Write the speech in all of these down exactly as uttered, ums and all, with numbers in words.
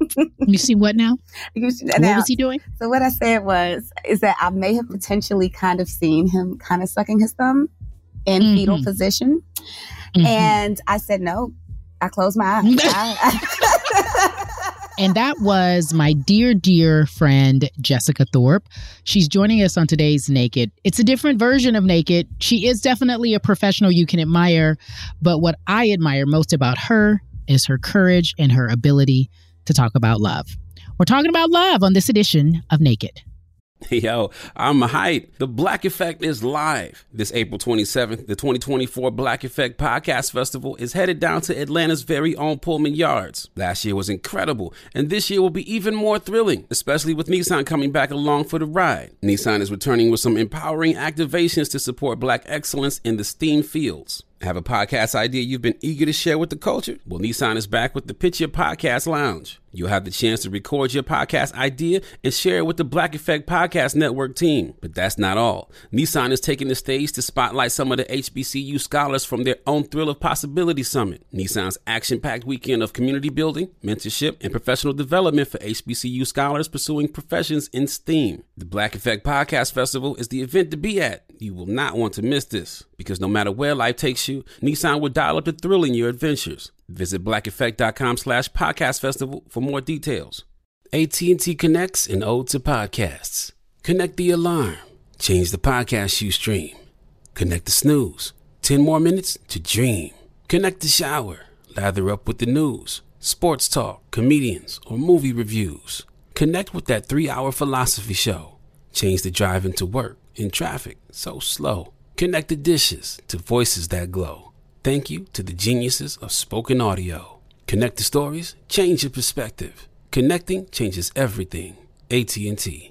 You see what now? You see, what now, was he doing? So what I said was, is that I may have potentially kind of seen him kind of sucking his thumb in mm-hmm. fetal position. Mm-hmm. And I said, no, I closed my eyes. I, And that was my dear, dear friend, Jessica Thorpe. She's joining us on today's Naked. It's a different version of Naked. She is definitely a professional you can admire. But what I admire most about her is her courage and her ability to talk about love. We're talking about love on this edition of Naked. Yo, I'm hyped. The Black Effect is live. This April twenty-seventh, the twenty twenty-four Black Effect Podcast Festival is headed down to Atlanta's very own Pullman Yards. Last year was incredible, and this year will be even more thrilling, especially with Nissan coming back along for the ride. Nissan is returning with some empowering activations to support Black excellence in the STEAM fields. Have a podcast idea you've been eager to share with the culture? Well, Nissan is back with the Pitch Your Podcast Lounge. You'll have the chance to record your podcast idea and share it with the Black Effect Podcast Network team. But that's not all. Nissan is taking the stage to spotlight some of the H B C U scholars from their own Thrill of Possibility Summit, Nissan's action-packed weekend of community building, mentorship, and professional development for H B C U scholars pursuing professions in STEAM. The Black Effect Podcast Festival is the event to be at. You will not want to miss this, because no matter where life takes you, Nissan will dial up the thrill in your adventures. Visit blackeffect.com slash podcast festival for more details. A T and T connects an ode to podcasts. Connect the alarm. Change the podcast you stream. Connect the snooze. Ten more minutes to dream. Connect the shower. Lather up with the news, sports talk, comedians, or movie reviews. Connect with that three-hour philosophy show. Change the drive into work in traffic so slow. Connect the dishes to voices that glow. Thank you to the geniuses of spoken audio. Connect the stories, change your perspective. Connecting changes everything. A T and T.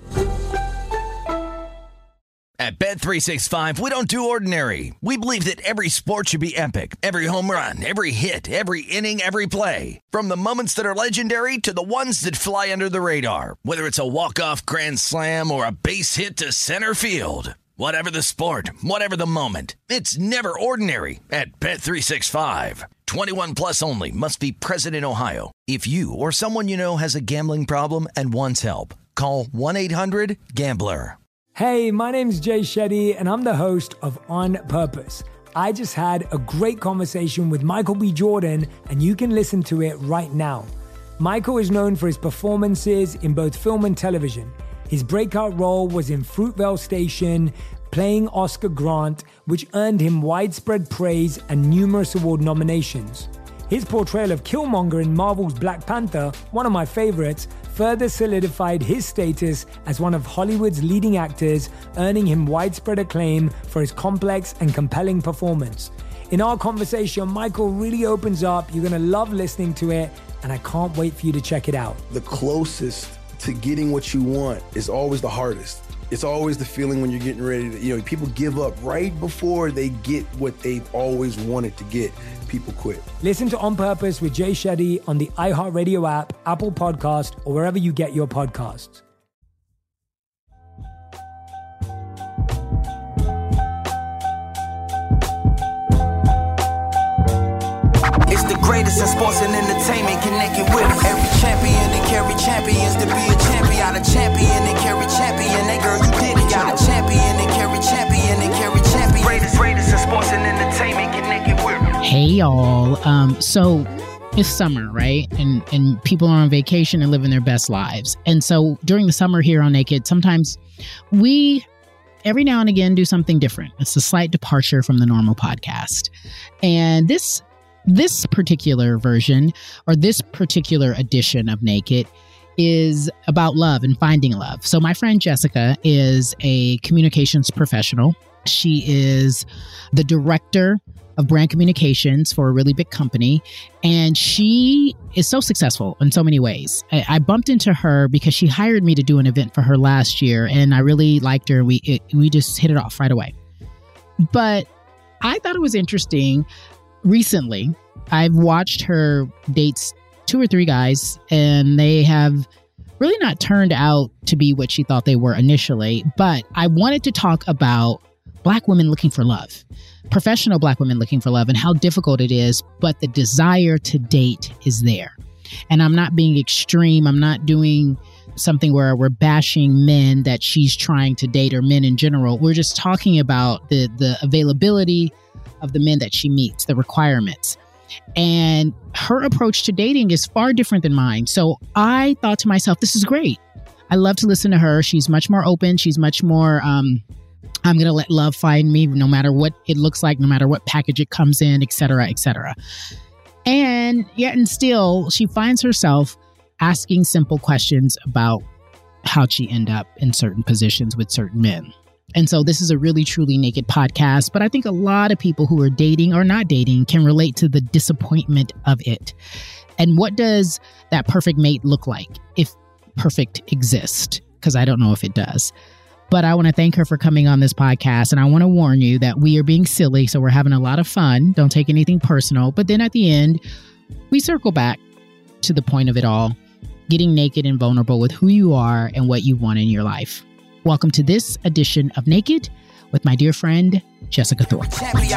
At Bet three sixty-five, we don't do ordinary. We believe that every sport should be epic. Every home run, every hit, every inning, every play. From the moments that are legendary to the ones that fly under the radar. Whether it's a walk-off grand slam or a base hit to center field. Whatever the sport, whatever the moment, it's never ordinary at Bet three sixty-five. twenty-one plus only. Must be present in Ohio. If you or someone you know has a gambling problem and wants help, call one eight hundred gambler. Hey, my name's Jay Shetty, and I'm the host of On Purpose. I just had a great conversation with Michael B. Jordan, and you can listen to it right now. Michael is known for his performances in both film and television. His breakout role was in Fruitvale Station, playing Oscar Grant, which earned him widespread praise and numerous award nominations. His portrayal of Killmonger in Marvel's Black Panther, one of my favorites, further solidified his status as one of Hollywood's leading actors, earning him widespread acclaim for his complex and compelling performance. In our conversation, Michael really opens up. You're going to love listening to it, and I can't wait for you to check it out. The closest to getting what you want is always the hardest. It's always the feeling when you're getting ready to, you know, people give up right before they get what they've always wanted to get. People quit. Listen to On Purpose with Jay Shetty on the iHeartRadio app, Apple Podcast, or wherever you get your podcasts. It's the greatest in sports and entertainment, connected with every champion and carry champions to be a champion. Got a champion and carry champion. That girl, you did it. Got a champion and carry champion and carry champion. Greatest, greatest in sports and entertainment, connected with. Hey y'all. Um, so it's summer, right? And and people are on vacation and living their best lives. And so during the summer here on Naked, sometimes we every now and again do something different. It's a slight departure from the normal podcast. And this This particular version or this particular edition of Naked is about love and finding love. So my friend Jessica is a communications professional. She is the director of brand communications for a really big company. And she is so successful in so many ways. I, I bumped into her because she hired me to do an event for her last year. And I really liked her. We, it, we just hit it off right away. But I thought it was interesting. Recently, I've watched her date two or three guys, and they have really not turned out to be what she thought they were initially. But I wanted to talk about Black women looking for love, professional Black women looking for love, and how difficult it is, but the desire to date is there. And I'm not being extreme. I'm not doing something where we're bashing men that she's trying to date or men in general. We're just talking about the the availability of the men that she meets, the requirements. And her approach to dating is far different than mine. So I thought to myself, this is great. I love to listen to her. She's much more open. She's much more, um, I'm going to let love find me no matter what it looks like, no matter what package it comes in, et cetera, et cetera. And yet and still, she finds herself asking simple questions about how'd she end up in certain positions with certain men. And so this is a really, truly naked podcast. But I think a lot of people who are dating or not dating can relate to the disappointment of it. And what does that perfect mate look like if perfect exists? Because I don't know if it does. But I want to thank her for coming on this podcast. And I want to warn you that we are being silly. So we're having a lot of fun. Don't take anything personal. But then at the end, we circle back to the point of it all, getting naked and vulnerable with who you are and what you want in your life. Welcome to this edition of Naked with my dear friend, Jessica Thorpe.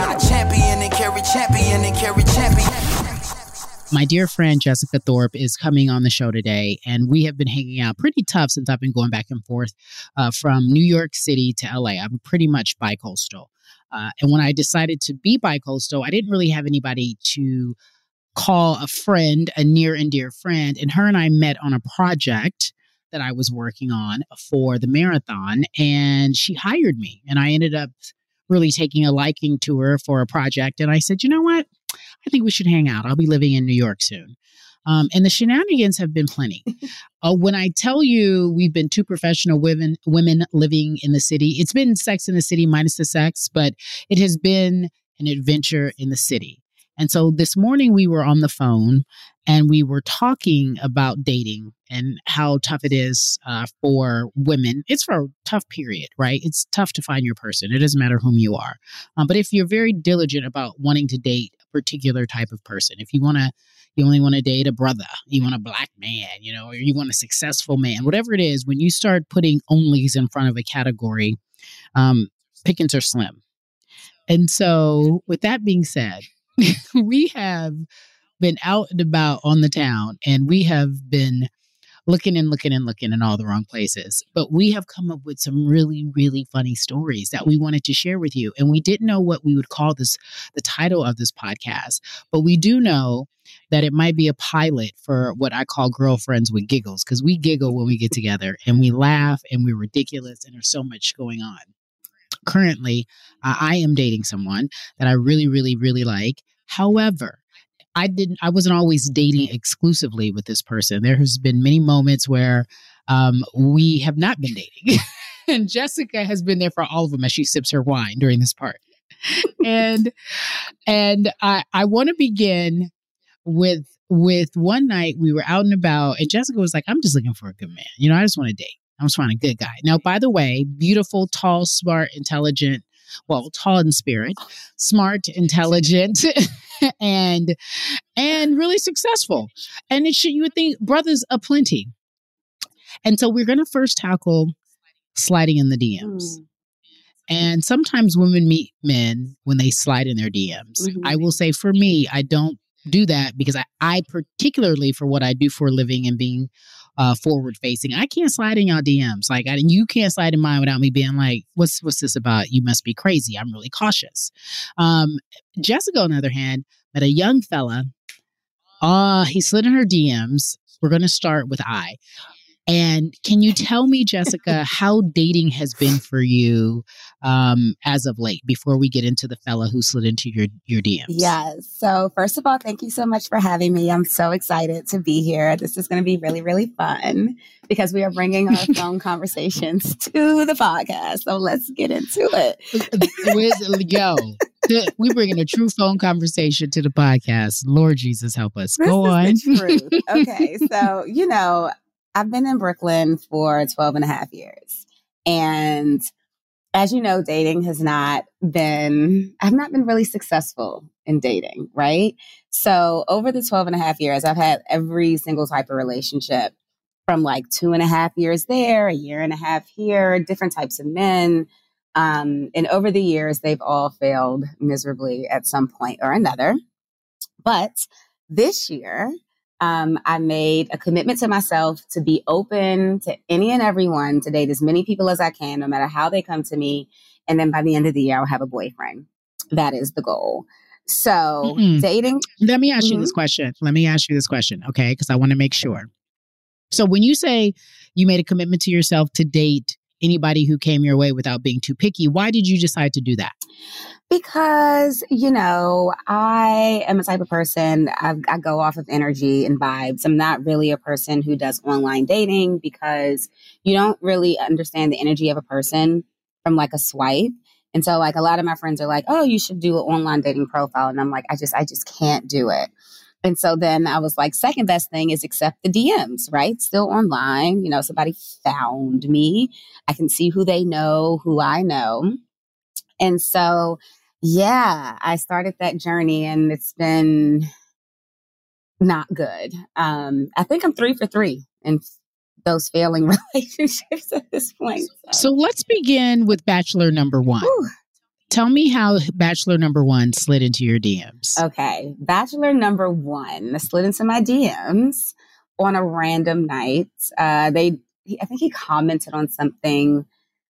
My dear friend, Jessica Thorpe, is coming on the show today, and we have been hanging out pretty tough since I've been going back and forth uh, from New York City to L A. I'm pretty much bi-coastal. Uh, and when I decided to be bi-coastal, I didn't really have anybody to call a friend, a near and dear friend. And her and I met on a project that I was working on for the marathon, and she hired me. And I ended up really taking a liking to her for a project. And I said, you know what? I think we should hang out. I'll be living in New York soon. Um, and the shenanigans have been plenty. uh, when I tell you we've been two professional women, women living in the city, it's been Sex in the City minus the sex, but it has been an adventure in the city. And so this morning we were on the phone and we were talking about dating and how tough it is uh, for women. It's for a tough period, right? It's tough to find your person. It doesn't matter whom you are. Um, but if you're very diligent about wanting to date a particular type of person, if you want to, you only want to date a brother, you want a black man, you know, or you want a successful man, whatever it is, when you start putting onlys in front of a category, um, pickings are slim. And so with that being said, we have been out and about on the town, and we have been looking and looking and looking in all the wrong places. But we have come up with some really, really funny stories that we wanted to share with you. And we didn't know what we would call this, the title of this podcast. But we do know that it might be a pilot for what I call Girlfriends with Giggles, because we giggle when we get together and we laugh and we're ridiculous and there's so much going on. Currently, uh, I am dating someone that I really, really, really like. However, I didn't, I wasn't always dating exclusively with this person. There has been many moments where um, we have not been dating. And Jessica has been there for all of them as she sips her wine during this part. and and I, I want to begin with, with one night we were out and about, and Jessica was like, I'm just looking for a good man. You know, I just want to date. I just want a good guy. Now, by the way, beautiful, tall, smart, intelligent, well, tall in spirit, smart, intelligent, and and really successful. And it should, you would think, brothers aplenty. And so we're going to first tackle sliding in the D Ms. Mm. And sometimes women meet men when they slide in their D Ms. Mm-hmm. I will say for me, I don't do that because I, I particularly for what I do for a living and being Uh, forward facing, I can't slide in y'all D Ms. Like, I, you can't slide in mine without me being like, what's, what's this about? You must be crazy. I'm really cautious. Um, Jessica, on the other hand, met a young fella. Uh, he slid in her D Ms. We're going to start with I. And can you tell me, Jessica, how dating has been for you um, as of late before we get into the fella who slid into your, your D Ms? Yes. So first of all, thank you so much for having me. I'm so excited to be here. This is going to be really, really fun because we are bringing our phone conversations to the podcast. So let's get into it. Yo, we're bringing a true phone conversation to the podcast. Lord Jesus, help us. This Go is on. The truth. Okay. So, you know, I've been in Brooklyn for twelve and a half years. And as you know, dating has not been, I've not been really successful in dating, right? So over the twelve and a half years, I've had every single type of relationship from like two and a half years there, a year and a half here, different types of men. Um, and over the years, they've all failed miserably at some point or another. But this year, Um, I made a commitment to myself to be open to any and everyone, to date as many people as I can, no matter how they come to me. And then by the end of the year, I'll have a boyfriend. That is the goal. So Mm-mm. dating. Let me ask mm-hmm. you this question. Let me ask you this question. Okay. Because I want to make sure. So when you say you made a commitment to yourself to date anybody who came your way without being too picky, why did you decide to do that? Because, you know, I am a type of person, I, I go off of energy and vibes. I'm not really a person who does online dating because you don't really understand the energy of a person from like a swipe. And so like a lot of my friends are like, oh, you should do an online dating profile. And I'm like, I just, I just can't do it. And so then I was like, second best thing is accept the D Ms, right? Still online. You know, somebody found me. I can see who they know, who I know. And so, yeah, I started that journey and it's been not good. Um, I think I'm three for three in those failing relationships at this point. So, so let's begin with Bachelor number one. Whew. Tell me how Bachelor number one slid into your D Ms. Okay. Bachelor number one slid into my D Ms on a random night. Uh, they, he, I think he commented on something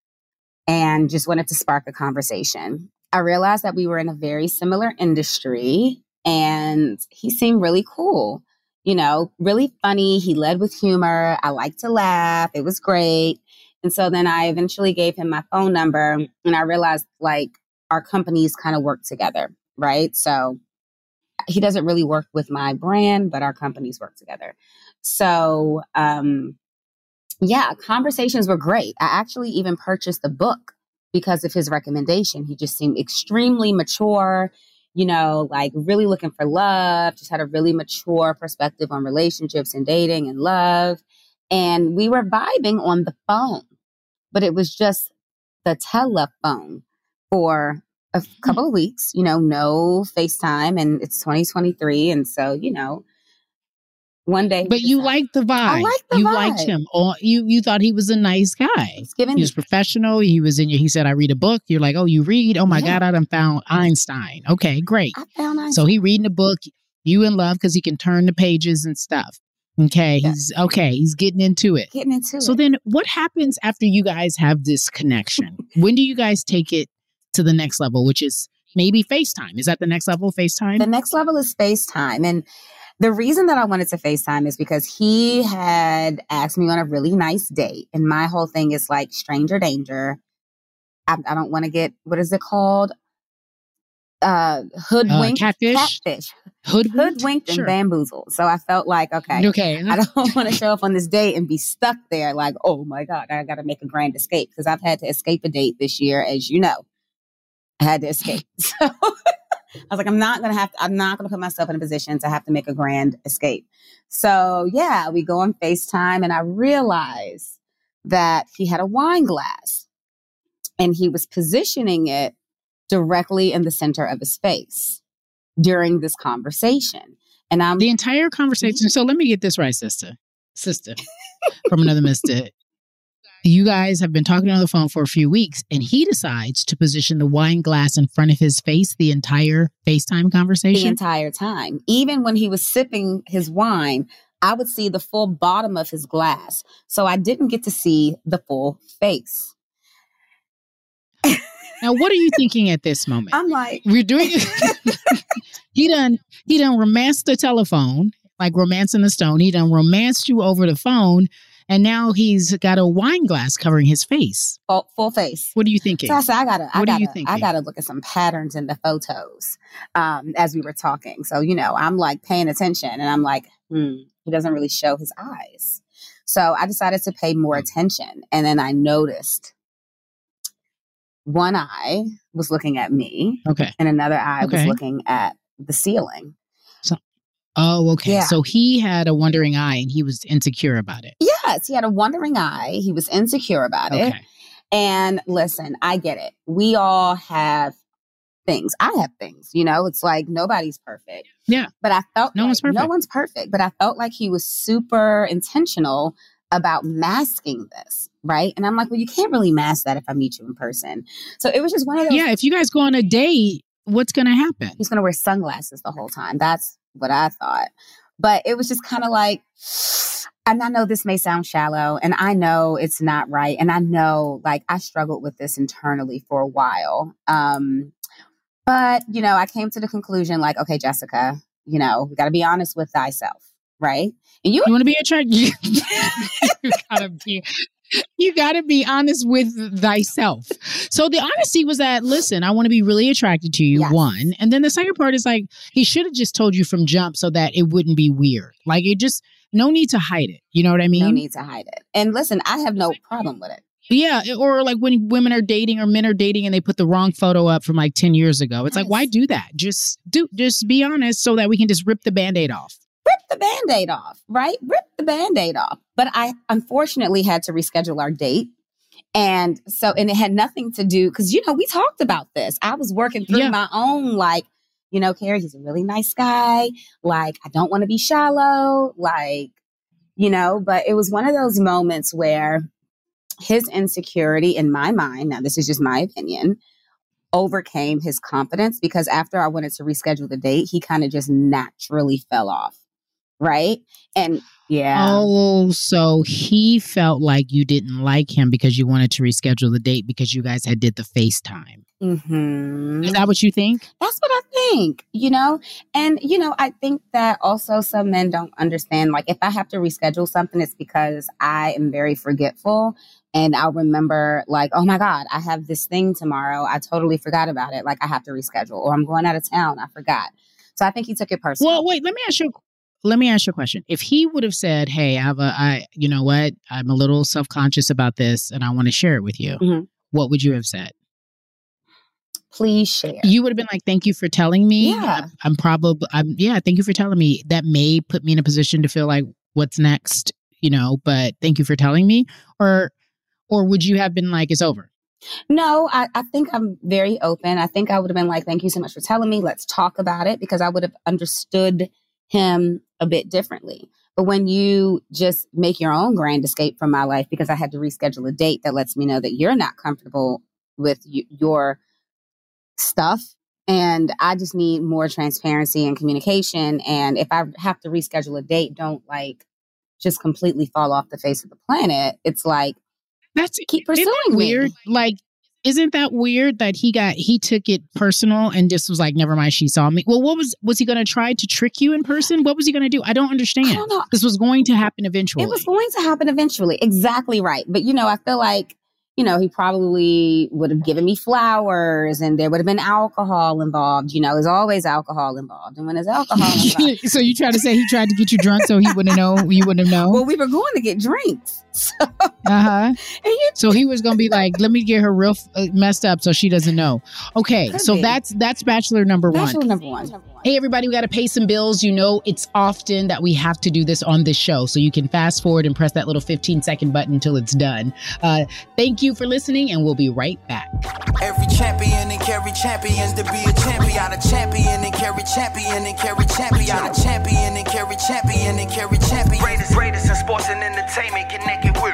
and just wanted to spark a conversation. I realized that we were in a very similar industry and he seemed really cool, you know, really funny. He led with humor. I like to laugh. It was great. And so then I eventually gave him my phone number and I realized like our companies kind of work together, right? So he doesn't really work with my brand, but our companies work together. So, um, yeah, conversations were great. I actually even purchased the book because of his recommendation. He just seemed extremely mature, you know, like really looking for love, just had a really mature perspective on relationships and dating and love. And we were vibing on the phone, but it was just the telephone for a couple of weeks, you know, no FaceTime, and it's twenty twenty-three. And so, you know, one day. But you liked the vibe. I liked the you vibe. liked him. Or you, you thought he was a nice guy. Giving, he was professional. He was in your, he said, I read a book. You're like, oh, you read? Oh my yeah. God, I done found Einstein. Okay, great. I found Einstein. So he reading a book, you in love because he can turn the pages and stuff. Okay, yeah. he's okay. He's getting into it. Getting into so it. So then what happens after you guys have this connection? When do you guys take it to the next level, which is maybe FaceTime? Is that the next level, FaceTime? The next level is FaceTime. And the reason that I wanted to FaceTime is because he had asked me on a really nice date. And my whole thing is like stranger danger. I, I don't want to get, what is it called? Uh, hoodwinked. Uh, catfish? Catfish. Hoodwinked? Hoodwinked sure. and bamboozled. So I felt like, okay, okay. I don't want to show up on this date and be stuck there like, oh my God, I got to make a grand escape. Because I've had to escape a date this year, as you know. I had to escape. So I was like, I'm not going to have to, I'm not going to put myself in a position to have to make a grand escape. So yeah, we go on FaceTime and I realized that he had a wine glass and he was positioning it directly in the center of his face during this conversation. And I'm the entire conversation. So let me get this right, sister, sister from another mister. You guys have been talking on the phone for a few weeks and he decides to position the wine glass in front of his face the entire FaceTime conversation. The entire time. Even when he was sipping his wine, I would see the full bottom of his glass. So I didn't get to see the full face. Now, what are you thinking at this moment? I'm like, we're doing he done he done romanced the telephone, like romancing the stone. He done romanced you over the phone. And now he's got a wine glass covering his face. Full, full face. What are you thinking? So I said, I gotta, I what gotta, are you thinking? I gotta look at some patterns in the photos um, as we were talking. So, you know, I'm like paying attention and I'm like, hmm, he doesn't really show his eyes. So I decided to pay more attention. And then I noticed one eye was looking at me. Okay. And another eye okay. was looking at the ceiling. So, oh, okay. Yeah. So he had a wandering eye and he was insecure about it. Yes, he had a wandering eye. He was insecure about okay. it. And listen, I get it. We all have things. I have things, you know, it's like nobody's perfect. Yeah. But I felt no like one's perfect. no one's perfect. But I felt like he was super intentional about masking this. Right. And I'm like, well, you can't really mask that if I meet you in person. So it was just one of those. Yeah. If you guys go on a date, what's going to happen? He's going to wear sunglasses the whole time. That's what I thought. But it was just kind of like, and I know this may sound shallow, and I know it's not right. And I know, like, I struggled with this internally for a while. Um, but, you know, I came to the conclusion, like, okay, Jessica, you know, we got to be honest with thyself, right? And you, you want to be attracted. you gotta be. You got to be honest with thyself. So the honesty was that, listen, I want to be really attracted to you, yes. one. And then the second part is like, he should have just told you from jump so that it wouldn't be weird. Like, it just, no need to hide it. You know what I mean? No need to hide it. And listen, I have no problem with it. Yeah. Or like when women are dating or men are dating and they put the wrong photo up from like ten years ago. It's yes. like, why do that? Just do, just be honest so that we can just rip the Band-Aid off. Rip the Band-Aid off, right? Rip the Band-Aid off. But I unfortunately had to reschedule our date. And so, and it had nothing to do, because, you know, we talked about this. I was working through yeah. my own, like, you know, Carrie, he's a really nice guy. Like, I don't want to be shallow. Like, you know, but it was one of those moments where his insecurity in my mind, now this is just my opinion, overcame his confidence, because after I wanted to reschedule the date, he kind of just naturally fell off. Right. And yeah. Oh, so he felt like you didn't like him because you wanted to reschedule the date because you guys had did the FaceTime. Mm-hmm. Is that what you think? That's what I think, you know, and, you know, I think that also some men don't understand, like, if I have to reschedule something, it's because I am very forgetful. And I'll remember, like, oh, my God, I have this thing tomorrow. I totally forgot about it. Like, I have to reschedule, or I'm going out of town. I forgot. So I think he took it personally. Well, wait, let me ask you Let me ask you a question. If he would have said, hey, I have a, I, you know what, I'm a little self-conscious about this and I want to share it with you. Mm-hmm. What would you have said? Please share. You would have been like, thank you for telling me. Yeah. I'm, I'm probably, I'm, yeah, thank you for telling me. That may put me in a position to feel like, what's next, you know, but thank you for telling me. Or, or would you have been like, it's over? No, I, I think I'm very open. I think I would have been like, thank you so much for telling me. Let's talk about it, because I would have understood him a bit differently. But when you just make your own grand escape from my life because I had to reschedule a date that lets me know that you're not comfortable with y- your stuff, and I just need more transparency and communication. And if I have to reschedule a date, don't like just completely fall off the face of the planet. It's like, that's keep pursuing isn't that weird. Me. Like, isn't that weird that he got, he took it personal and just was like, never mind, she saw me. Well, what was, was he going to try to trick you in person? What was he going to do? I don't understand. I don't know. This was going to happen eventually. It was going to happen eventually. Exactly right. But, you know, I feel like, you know, he probably would have given me flowers and there would have been alcohol involved. You know, there's always alcohol involved. And when there's alcohol involved. So you try to say he tried to get you drunk so he wouldn't know, you wouldn't have known? Well, we were going to get drinks. So, uh-huh. You, so he was going to be like, let me get her real f- uh, messed up so she doesn't know. Okay. So be. that's that's Bachelor number one. Bachelor number one. Hey, everybody, we got to pay some bills. You know, it's often that we have to do this on this show. So you can fast forward and press that little fifteen second button until it's done. Uh, thank you for listening, and we'll be right back. Every champion and carry champions to be a champion. A champion and carry champion and carry champion. A champion and carry champion and carry champion. Greatest, greatest in sports and entertainment connected with.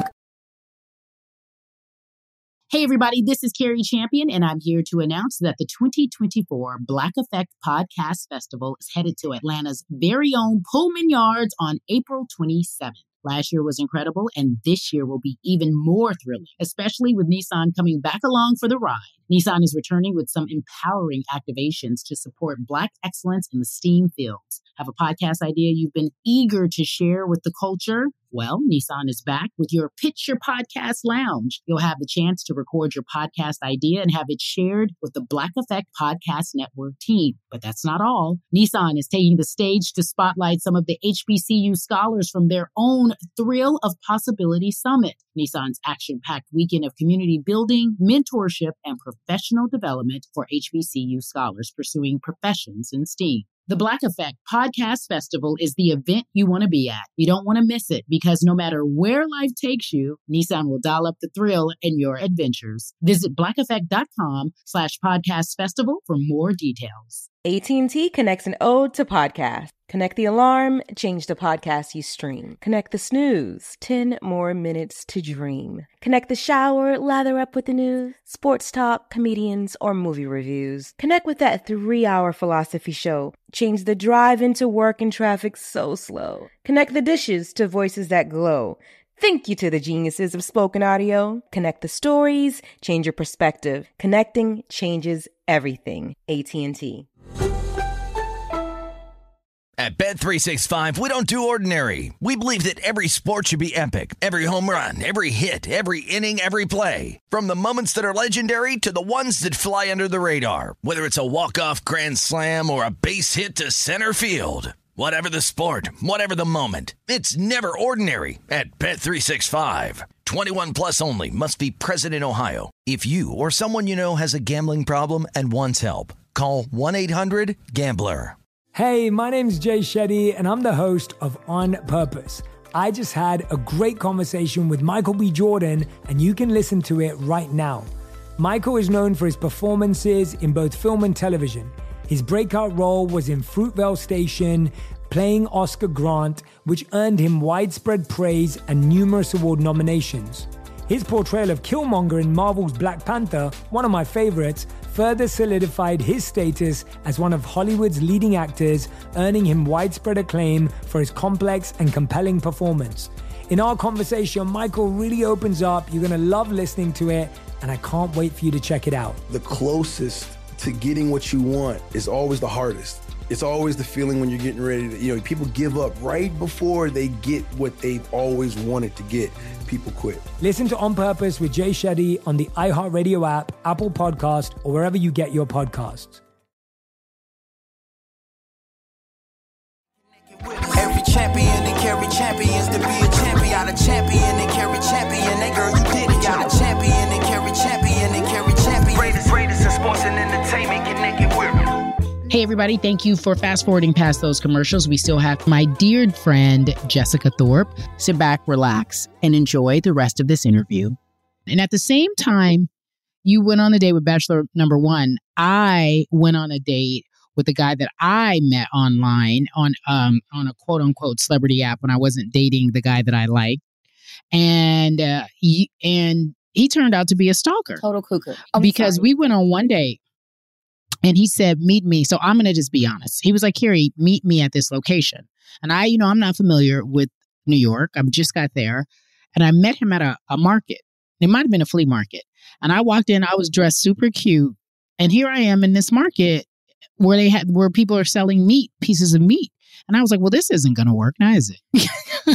Hey, everybody, this is Carrie Champion, and I'm here to announce that the twenty twenty-four Black Effect Podcast Festival is headed to Atlanta's very own Pullman Yards on April twenty-seventh. Last year was incredible, and this year will be even more thrilling, especially with Nissan coming back along for the ride. Nissan is returning with some empowering activations to support Black excellence in the STEAM fields. Have a podcast idea you've been eager to share with the culture? Well, Nissan is back with your Pitch Your Podcast Lounge. You'll have the chance to record your podcast idea and have it shared with the Black Effect Podcast Network team. But that's not all. Nissan is taking the stage to spotlight some of the H B C U scholars from their own Thrill of Possibility Summit. Nissan's action-packed weekend of community building, mentorship, and professional development for H B C U scholars pursuing professions in STEAM. The Black Effect Podcast Festival is the event you want to be at. You don't want to miss it because no matter where life takes you, Nissan will dial up the thrill in your adventures. Visit black effect dot com slash podcast festival for more details. A T and T connects an ode to podcasts. Connect the alarm, change the podcast you stream. Connect the snooze, ten more minutes to dream. Connect the shower, lather up with the news, sports talk, comedians, or movie reviews. Connect with that three-hour philosophy show. Change the drive into work and traffic so slow. Connect the dishes to voices that glow. Thank you to the geniuses of spoken audio. Connect the stories, change your perspective. Connecting changes everything. A T and T. At Bet three sixty-five, we don't do ordinary. We believe that every sport should be epic. Every home run, every hit, every inning, every play. From the moments that are legendary to the ones that fly under the radar. Whether it's a walk-off grand slam or a base hit to center field. Whatever the sport, whatever the moment, it's never ordinary at Bet three sixty-five. twenty-one plus only. Must be present in Ohio. If you or someone you know has a gambling problem and wants help, call one eight hundred gambler. Hey, my name's Jay Shetty, and I'm the host of On Purpose. I just had a great conversation with Michael B. Jordan, and you can listen to it right now. Michael is known for his performances in both film and television. His breakout role was in Fruitvale Station, playing Oscar Grant, which earned him widespread praise and numerous award nominations. His portrayal of Killmonger in Marvel's Black Panther, one of my favorites, further solidified his status as one of Hollywood's leading actors, earning him widespread acclaim for his complex and compelling performance. In our conversation, Michael really opens up. You're going to love listening to it, and I can't wait for you to check it out. The closest to getting what you want is always the hardest. It's always the feeling when you're getting ready to, you know, people give up right before they get what they've always wanted to get. People quit. Listen to On Purpose with Jay Shetty on the iHeartRadio app, Apple Podcast, or wherever you get your podcasts. Every champion and carry champions to be a champion. Got a champion and carry champion. That girl, you did it. Got a champion and carry champion and carry champion. Greatest, greatest in sports and entertainment. Connected with them. Hey, everybody. Thank you for fast forwarding past those commercials. We still have my dear friend, Jessica Thorpe. Sit back, relax, and enjoy the rest of this interview. And at the same time, you went on a date with Bachelor number one. I went on a date with a guy that I met online on um on a quote unquote celebrity app when I wasn't dating the guy that I liked. And uh, he, and he turned out to be a stalker. Total cuckoo. Oh, because sorry. we went on one date. And he said, meet me. So I'm going to just be honest. He was like, Carrie, meet me at this location. And I, you know, I'm not familiar with New York. I just got there. And I met him at a, a market. It might have been a flea market. And I walked in, I was dressed super cute. And here I am in this market where they had, where people are selling meat, pieces of meat. And I was like, well, this isn't going to work now, is it?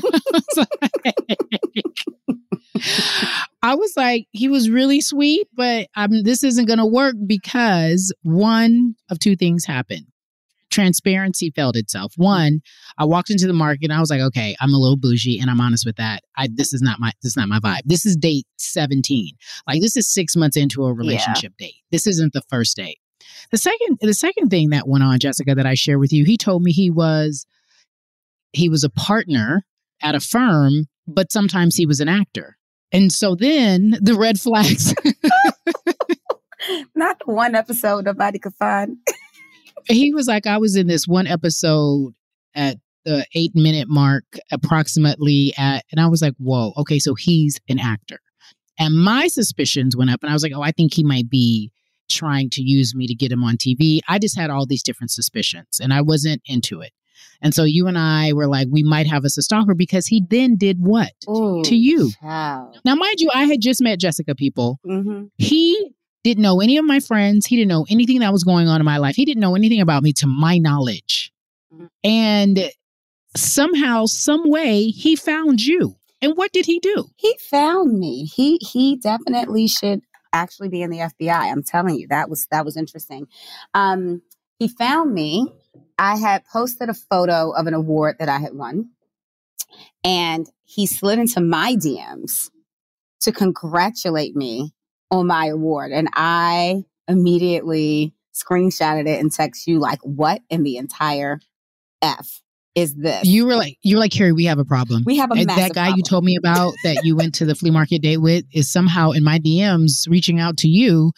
I was like, he was really sweet, but um, this isn't going to work because one of two things happened. Transparency failed itself. One, I walked into the market and I was like, okay, I'm a little bougie and I'm honest with that. I, this is not my, this is not my vibe. This is date seventeen. Like this is six months into a relationship yeah. date. This isn't the first date. The second, the second thing that went on, Jessica, that I share with you, he told me he was, he was a partner at a firm, but sometimes he was an actor. And so then the red flags. Not the one episode nobody could find. He was like, I was in this one episode at the eight minute mark, approximately at, and I was like, whoa, okay, so he's an actor. And my suspicions went up and I was like, oh, I think he might be trying to use me to get him on T V. I just had all these different suspicions and I wasn't into it. And so you and I were like, we might have us a stalker because he then did what Ooh, to you? Wow. Now, mind you, I had just met Jessica, people. Mm-hmm. He didn't know any of my friends. He didn't know anything that was going on in my life. He didn't know anything about me to my knowledge. Mm-hmm. And somehow, some way, he found you. And what did he do? He found me. He he definitely should actually be in the F B I. I'm telling you, that was that was interesting. Um, he found me. I had posted a photo of an award that I had won, and he slid into my D Ms to congratulate me on my award. And I immediately screenshotted it and text you like, what in the entire F is this? You were like, you were like, Carrie, we have a problem. We have a and massive that guy problem. you told me about that you went to the flea market date with is somehow in my D Ms reaching out to you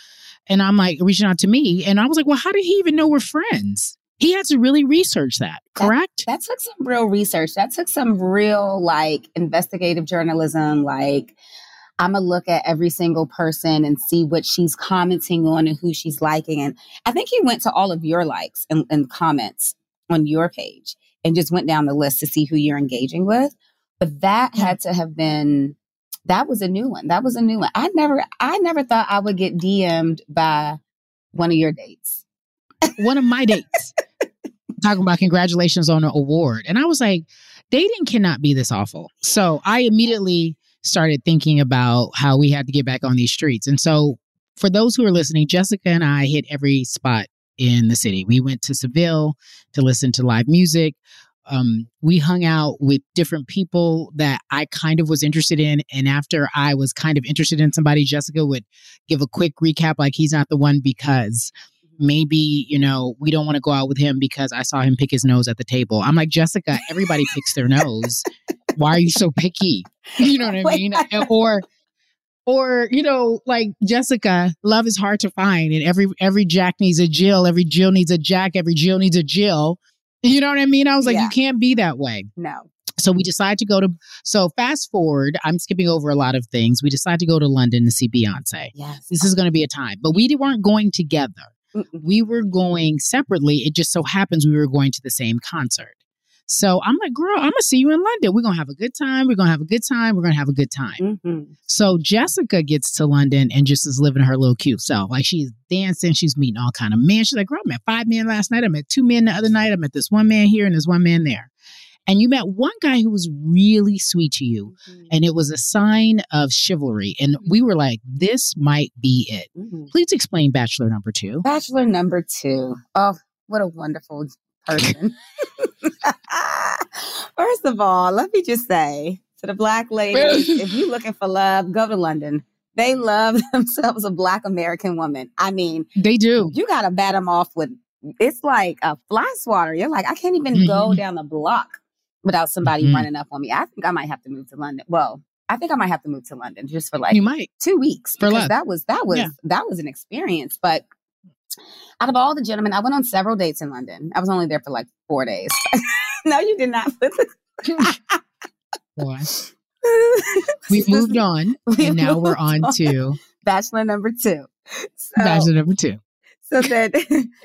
And I'm like reaching out to me. And I was like, well, how did he even know we're friends? He had to really research that, correct? That, that took some real research. That took some real like investigative journalism. Like I'm going to look at every single person and see what she's commenting on and who she's liking. And I think he went to all of your likes and, and comments on your page and just went down the list to see who you're engaging with. But that had to have been, that was a new one. That was a new one. I never, I never thought I would get D M'd by one of your dates. One of my dates. Talking about congratulations on an award. And I was like, dating cannot be this awful. So I immediately started thinking about how we had to get back on these streets. And so for those who are listening, Jessica and I hit every spot in the city. We went to Seville to listen to live music. Um, we hung out with different people that I kind of was interested in. And after I was kind of interested in somebody, Jessica would give a quick recap like he's not the one because maybe, you know, we don't want to go out with him because I saw him pick his nose at the table. I'm like, Jessica, everybody picks their nose. Why are you so picky? You know what I mean? Or, or, you know, like Jessica, love is hard to find. And every, every Jack needs a Jill. Every Jill needs a Jack. Every Jill needs a Jill. You know what I mean? I was like, Yeah. you can't be that way. No. So we decided to go to, so fast forward, I'm skipping over a lot of things. We decided to go to London to see Beyonce. Yes. This is going to be a time, but we weren't going together. Mm-mm. We were going separately. It just so happens we were going to the same concert. So I'm like, girl, I'm going to see you in London. We're going to have a good time. We're going to have a good time. We're going to have a good time. Mm-hmm. So Jessica gets to London and just is living her little cute self. Like she's dancing. She's meeting all kind of men. She's like, girl, I met five men last night. I met two men the other night. I met this one man here and this one man there. And you met one guy who was really sweet to you. Mm-hmm. And it was a sign of chivalry. And we were like, this might be it. Mm-hmm. Please explain Bachelor number two. Bachelor number two. Oh, what a wonderful person. First of all, let me just say to the Black ladies, if you're looking for love, go to London. They love themselves a Black American woman. I mean, They do. you got to bat them off with, it's like a fly swatter. You're like, I can't even Mhm. go down the block without somebody Mhm. running up on me. I think I might have to move to London. Well, I think I might have to move to London just for like You might. two weeks For because love. that was that was Yeah. that was an experience. But out of all the gentlemen, I went on several dates in London. I was only there for like four days. No, you did not. Boy. We moved on, We and now we're moved on on. to Bachelor number two. So, Bachelor number two. so that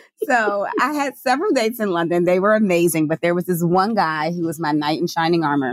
so I had several dates in London. They were amazing, but there was this one guy who was my knight in shining armor.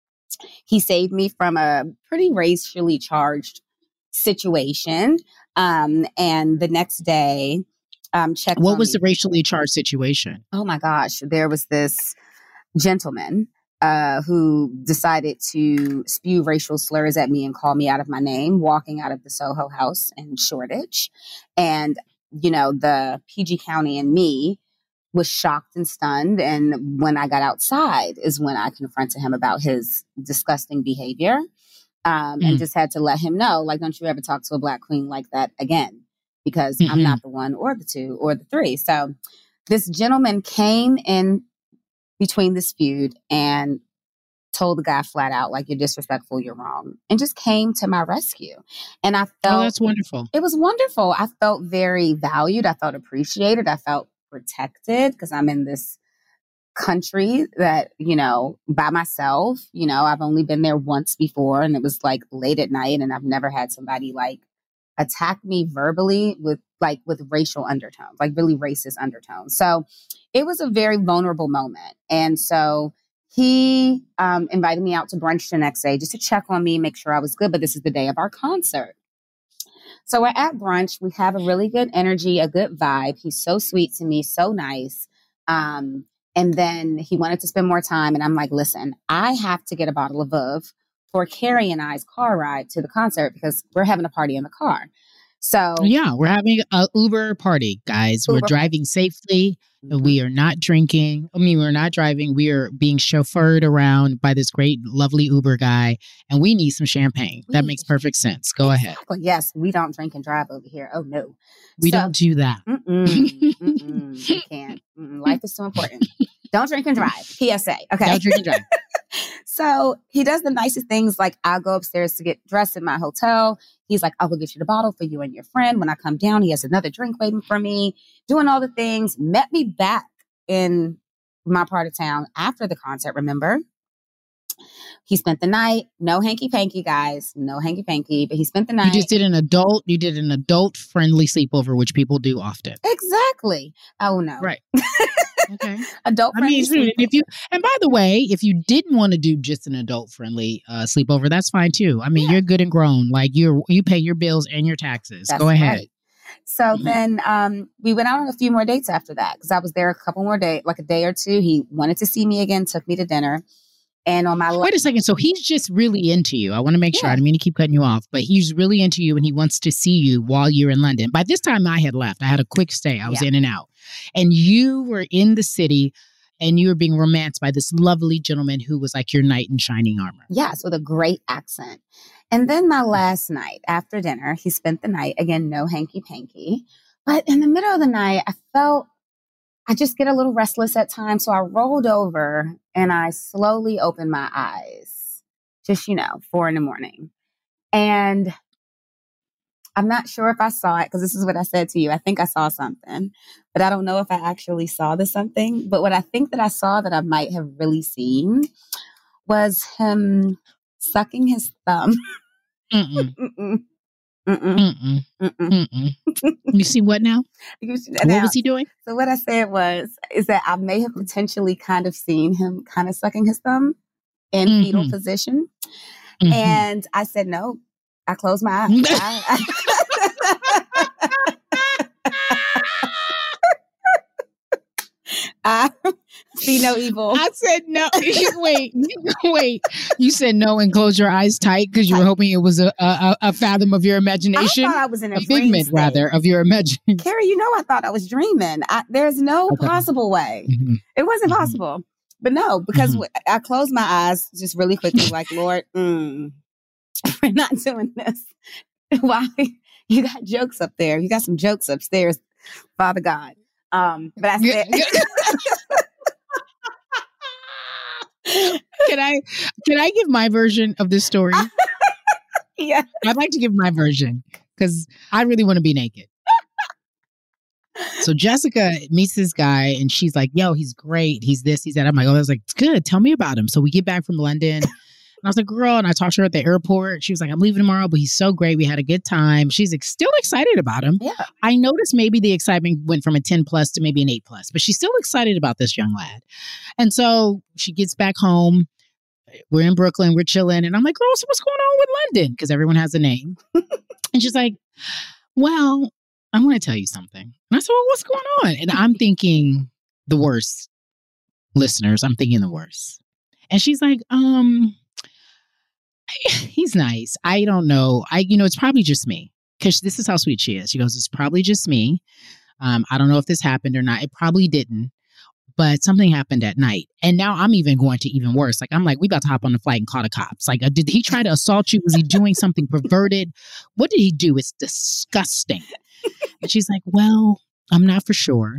He saved me from a pretty racially charged situation. Um, and the next day, um, checked What on was me. the racially charged situation? Oh my gosh, there was this gentleman uh, who decided to spew racial slurs at me and call me out of my name, walking out of the Soho House in Shoreditch. And, you know, the P G County and me was shocked and stunned. And when I got outside is when I confronted him about his disgusting behavior um, Mm. and just had to let him know, like, don't you ever talk to a Black queen like that again, because Mhm. I'm not the one or the two or the three. So this gentleman came in between this feud and told the guy flat out, like, you're disrespectful, you're wrong, and just came to my rescue. And I felt Oh, that's wonderful. it was wonderful. I felt very valued. I felt appreciated. I felt protected because I'm in this country that, you know, by myself. You know, I've only been there once before and it was like late at night and I've never had somebody like attack me verbally with like with racial undertones, like really racist undertones. So it was a very vulnerable moment. And so he um, invited me out to brunch the next day just to check on me, make sure I was good. But this is the day of our concert. So we're at brunch. We have a really good energy, a good vibe. He's so sweet to me, so nice. Um, and then he wanted to spend more time. And I'm like, listen, I have to get a bottle of Veuve for Carrie and I's car ride to the concert because we're having a party in the car. So Yeah, we're having a Uber party, guys. We're Uber- driving safely. Mhm. We are not drinking. I mean, we're not driving. We are being chauffeured around by this great, lovely Uber guy, and we need some champagne. We That need makes some- perfect sense. Go ahead. Exactly. Yes, we don't drink and drive over here. Oh, no. We So- don't do that. Mm-mm, mm-mm, we can't. Mm-mm, life is too important. Don't drink and drive. P S A. Okay. Don't drink and drive. So he does the nicest things. Like, I'll go upstairs to get dressed in my hotel. He's like, I'll go get you the bottle for you and your friend. When I come down, he has another drink waiting for me, doing all the things. Met me back in my part of town after the concert, remember? He spent the night. No hanky-panky, guys. No hanky-panky. But he spent the night. You just did an adult, you did an adult-friendly sleepover, which people do often. Exactly. Oh, no. Right. Okay. Adult I mean, friendly. if you and by the way, if you didn't want to do just an adult friendly uh, sleepover, that's fine too. I mean, Yeah. you're good and grown. Like you you pay your bills and your taxes. That's Go ahead. right. So Mhm. then um, we went out on a few more dates after that because I was there a couple more days, like a day or two. He wanted to see me again, took me to dinner. And on my Wait a second. So he's just really into you. I want to make sure. Yeah. I didn't mean to keep cutting you off, but he's really into you and he wants to see you while you're in London. By this time, I had left. I had a quick stay. I was Yeah. in and out. And you were in the city and you were being romanced by this lovely gentleman who was like your knight in shining armor. Yes, with a great accent. And then my last night after dinner, he spent the night, again, no hanky-panky. But in the middle of the night, I felt, I just get a little restless at times. So I rolled over and I slowly opened my eyes, just, you know, four in the morning. And I'm not sure if I saw it because this is what I said to you. I think I saw something, but I don't know if I actually saw the something. But what I think that I saw that I might have really seen was him sucking his thumb. Mm-mm. Mm-mm. Mm-mm. Mm-mm. Mm-mm. Mm-mm. You see what now? Now, What was he doing? So what I said was, is that I may have potentially kind of seen him kind of sucking his thumb in Mhm. fetal position. Mhm. And I said, no, I closed my eyes. I, I see no evil. I said no. wait, wait. You said no and close your eyes tight because you were hoping it was a, a a fathom of your I imagination, thought I was in a, a dream figment state. rather of your imagination. Carrie, you know I thought I was dreaming. I, there's no Okay. possible way. Mhm. It wasn't Mhm. possible. But no, because Mhm. w- I closed my eyes just really quickly, like, Lord, mm, we're not doing this. Why? You got jokes up there. You got some jokes upstairs, Father God. Um, but I said, Can I can I give my version of this story? yeah. I'd like to give my version because I really want to be naked. So Jessica meets this guy and she's like, yo, he's great. He's this, he's that. I'm like, oh, I was like, it's good. Tell me about him. So we get back from London. And I was like, girl, and I talked to her at the airport. She was like, I'm leaving tomorrow, but he's so great. We had a good time. She's like, still excited about him. Yeah. I noticed maybe the excitement went from a ten plus to maybe an eight plus, but she's still excited about this young lad. And so she gets back home. We're in Brooklyn. We're chilling. And I'm like, girl, so what's going on with London? Because everyone has a name. And she's like, well, I want to tell you something. And I said, well, what's going on? And I'm thinking the worst. Listeners, I'm thinking the worst. And she's like, um, he's nice. I don't know. I, you know, it's probably just me. Because this is how sweet she is. She goes, it's probably just me. Um, I don't know if this happened or not. It probably didn't. But something happened at night. And now I'm even going to even worse. Like, I'm like, we about to hop on the flight and call the cops. Like, uh, did he try to assault you? Was he doing something perverted? What did he do? It's disgusting. And she's like, well, I'm not for sure.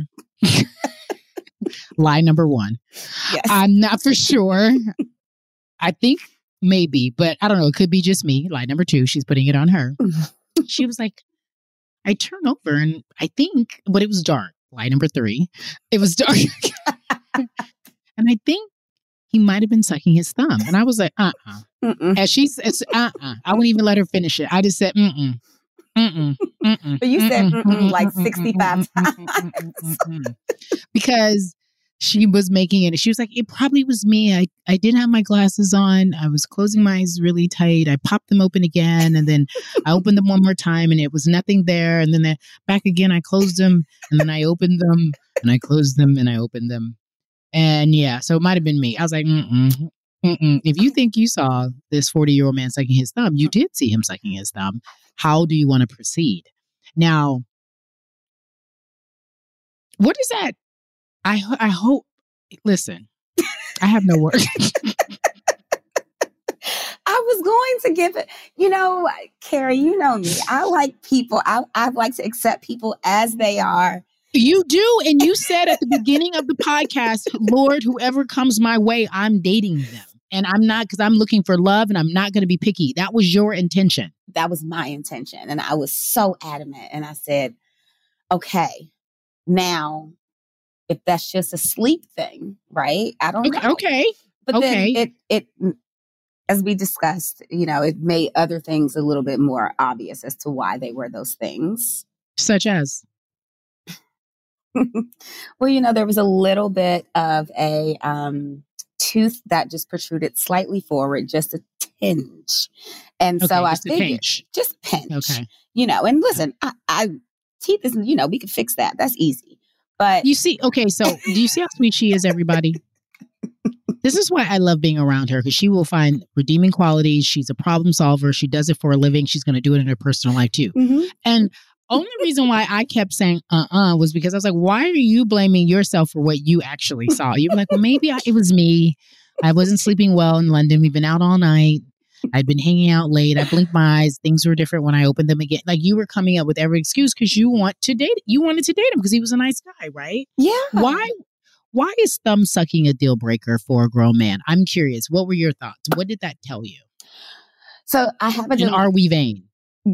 Lie number one. Yes. I'm not for sure. I think maybe, but I don't know. It could be just me. Lie number two. She's putting it on her. She was like, I turned over and I think, but it was dark. Lie number three. It was dark. And I think he might have been sucking his thumb. And I was like, uh-uh. Mm-mm. As she says, uh-uh. I wouldn't even let her finish it. I just said, mm-mm. Mm-mm. Mm-mm. But you said Mm-mm. mm-mm like Mm-mm. sixty-five Mm-mm. times. Mm-mm. Because she was making it. She was like, it probably was me. I, I didn't have my glasses on. I was closing my eyes really tight. I popped them open again. And then I opened them one more time and it was nothing there. And then they're back again. I closed them and then I opened them and I closed them and I opened them. And yeah, so it might have been me. I was like, mm-mm, mm-mm. If you think you saw this forty-year-old man sucking his thumb, you did see him sucking his thumb. How do you want to proceed? Now, what is that? I I hope, listen, I have no words. I was going to give it, you know, Carrie, you know me. I like people. I, I like to accept people as they are You do. And you said at the beginning of the podcast, Lord, whoever comes my way, I'm dating them. And I'm not, because I'm looking for love and I'm not going to be picky. That was your intention. That was my intention. And I was so adamant. And I said, okay, now, if that's just a sleep thing, right? I don't okay, know. Okay. But okay. then it, it, as we discussed, you know, it made other things a little bit more obvious as to why they were those things. Such as? Well, you know, there was a little bit of a um, tooth that just protruded slightly forward, just a tinge. And Okay, so I just a figured, pinch. just a pinch, Okay. you know, and listen, I, I teeth is, you know, we can fix that. That's easy. But You see, okay, so do you see how sweet she is, everybody? This is why I love being around her, because she will find redeeming qualities. She's a problem solver. She does it for a living. She's going to do it in her personal life too. Mhm. And only reason why I kept saying uh-uh was because I was like, why are you blaming yourself for what you actually saw? You're like, well, maybe I, it was me. I wasn't sleeping well in London. We've been out all night. I'd been hanging out late. I blinked my eyes. Things were different when I opened them again. Like, you were coming up with every excuse because you want to date. You wanted to date him because he was a nice guy, right? yeah. Why? Why is thumb sucking a deal breaker for a grown man? I'm curious. What were your thoughts? What did that tell you? So I have a And are we vain?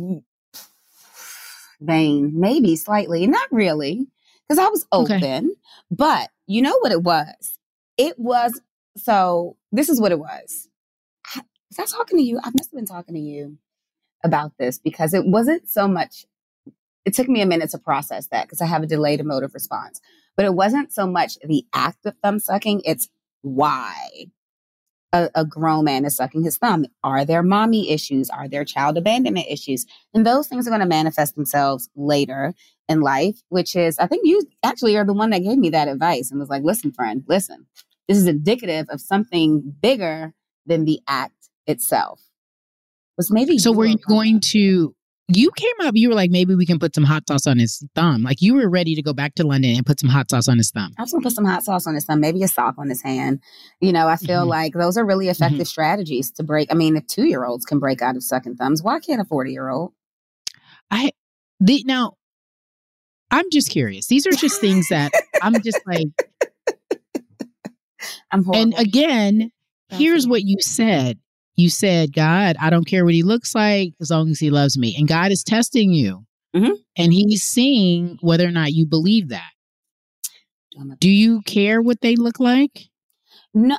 vain, maybe slightly, not really, because I was open. Okay. But you know what it was? It was, so this is what it was. I, was I talking to you? I must have been talking to you about this because it wasn't so much, it took me a minute to process that because I have a delayed emotive response. But it wasn't so much the act of thumb sucking, it's why a, a grown man is sucking his thumb. Are there mommy issues? Are there child abandonment issues? And those things are going to manifest themselves later in life, which is, I think you actually are the one that gave me that advice and was like, listen, friend, listen, this is indicative of something bigger than the act itself. Was maybe So you were you were going to, you came up, you were like, maybe we can put some hot sauce on his thumb. Like, you were ready to go back to London and put some hot sauce on his thumb. I was going to put some hot sauce on his thumb, maybe a sock on his hand. You know, I feel Mhm. like those are really effective Mhm. strategies to break. I mean, if two-year-olds can break out of sucking thumbs, why can't a forty-year-old? I, the, now, I'm just curious. These are just things that I'm just like, I'm horrible. and again, Don't here's you? what you said. You said, God, I don't care what he looks like as long as he loves me. And God is testing you. Mhm. And he's seeing whether or not you believe that. I'm a- Do you care what they look like? No.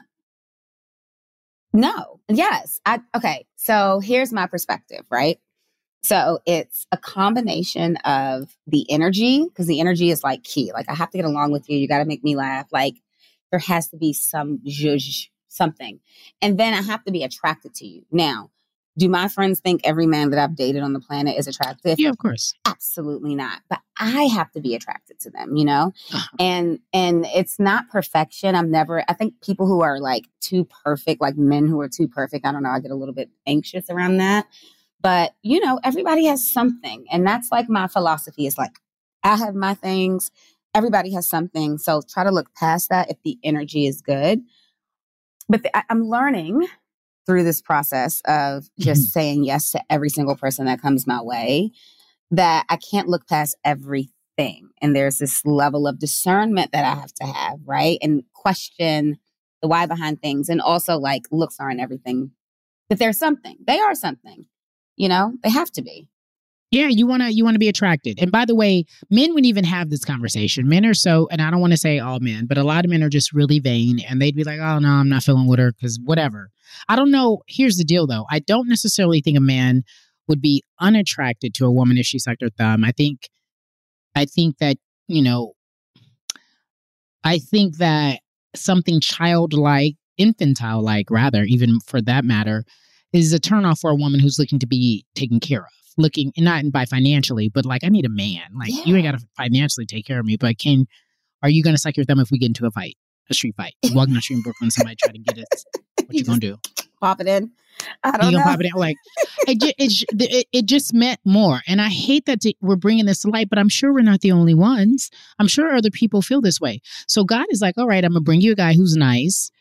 No. Yes. I, okay. So here's my perspective, right? So it's a combination of the energy, because the energy is like key. Like, I have to get along with you. You got to make me laugh. Like, there has to be some zhuzh, something. And then I have to be attracted to you. Now, do my friends think every man that I've dated on the planet is attractive? Yeah, of course. Absolutely not. But I have to be attracted to them, you know? Uh-huh. And and it's not perfection. I'm never, I think people who are like too perfect, like men who are too perfect, I don't know, I get a little bit anxious around that. But, you know, everybody has something. And that's like my philosophy is like, I have my things. Everybody has something. So try to look past that if the energy is good. But the, I, I'm learning through this process of just Mhm. saying yes to every single person that comes my way that I can't look past everything. And there's this level of discernment that I have to have, right? And question the why behind things. And also, like, looks aren't everything. But there's something. They are something. You know, they have to be. Yeah, you want to you want to be attracted. And by the way, men wouldn't even have this conversation. Men are so, and I don't want to say all men, but a lot of men are just really vain and they'd be like, oh, no, I'm not feeling with her because whatever. I don't know. Here's the deal, though. I don't necessarily think a man would be unattracted to a woman if she sucked her thumb. I think, I think that, you know, I think that something childlike, infantile-like, rather, even for that matter, is a turnoff for a woman who's looking to be taken care of. Looking, not by financially, but like, I need a man. Like, Yeah. you ain't got to financially take care of me, but can, are you going to suck your thumb if we get into a fight, a street fight? You walking down the street in Brooklyn, somebody try to get us. What you, You gonna do? Pop it in. I You don't gonna know. pop it in? Like, it, ju- it, ju- it, it just meant more. And I hate that t- we're bringing this to light, but I'm sure we're not the only ones. I'm sure other people feel this way. So God is like, all right, I'm gonna bring you a guy who's nice.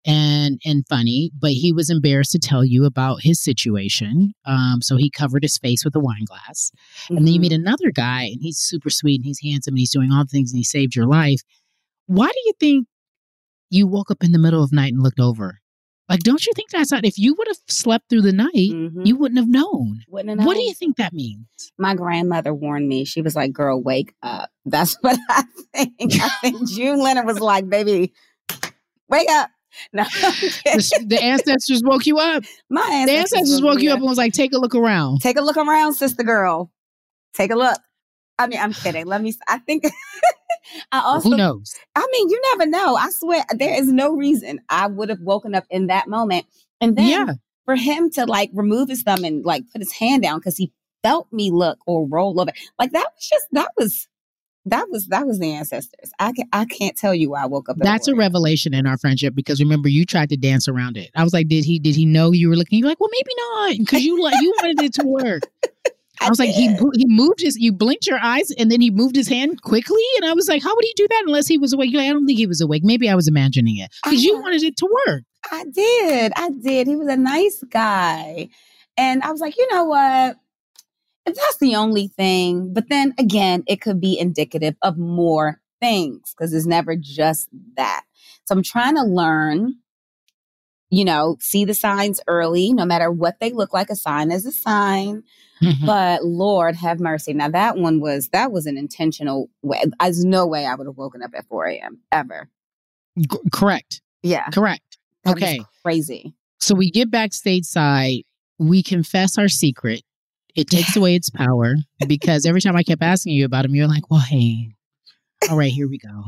and and funny, but he was embarrassed to tell you about his situation. Um, so he covered his face with a wine glass. Mm-hmm. And then you meet another guy, and he's super sweet, and he's handsome, and he's doing all the things, and he saved your life. Why do you think you woke up in the middle of the night and looked over? Like, don't you think that's not, if you would have slept through the night, mm-hmm. you wouldn't have known. Wouldn't have known. What do you think that means? My grandmother warned me. She was like, girl, wake up. That's what I think. I think June Leonard was like, baby, wake up. No, the, the ancestors woke you up. My ancestors, the ancestors woke you up and was like, take a look around. Take a look around, sister girl. Take a look. I mean, I'm kidding. Let me, I think, I also, who knows? I mean, you never know. I swear there is no reason I would have woken up in that moment. And then yeah. for him to like remove his thumb and like put his hand down because he felt me look or roll over. Like that was just, that was, that was, that was the ancestors. I, can, I can't tell you why I woke up. That's a revelation in our friendship because remember you tried to dance around it. I was like, did he, did he know you were looking? You're like, well, maybe not. Because you like, you wanted it to work. I, I was did. like, he he moved his, you blinked your eyes and then he moved his hand quickly. And I was like, how would he do that unless he was awake? You're like, I don't think he was awake. Maybe I was imagining it because you wanted it to work. I did. I did. He was a nice guy. And I was like, you know what? If that's the only thing. But then again, it could be indicative of more things because it's never just that. So I'm trying to learn, you know, see the signs early, no matter what they look like. A sign is a sign. Mm-hmm. But Lord have mercy. Now that one was, that was an intentional way. There's no way I would have woken up at four a.m. ever. C- correct. Yeah. Correct. That okay. was crazy. So we get back stateside. We confess our secret. It takes away its power because every time I kept asking you about him, you're like, well, hey, all right, here we go.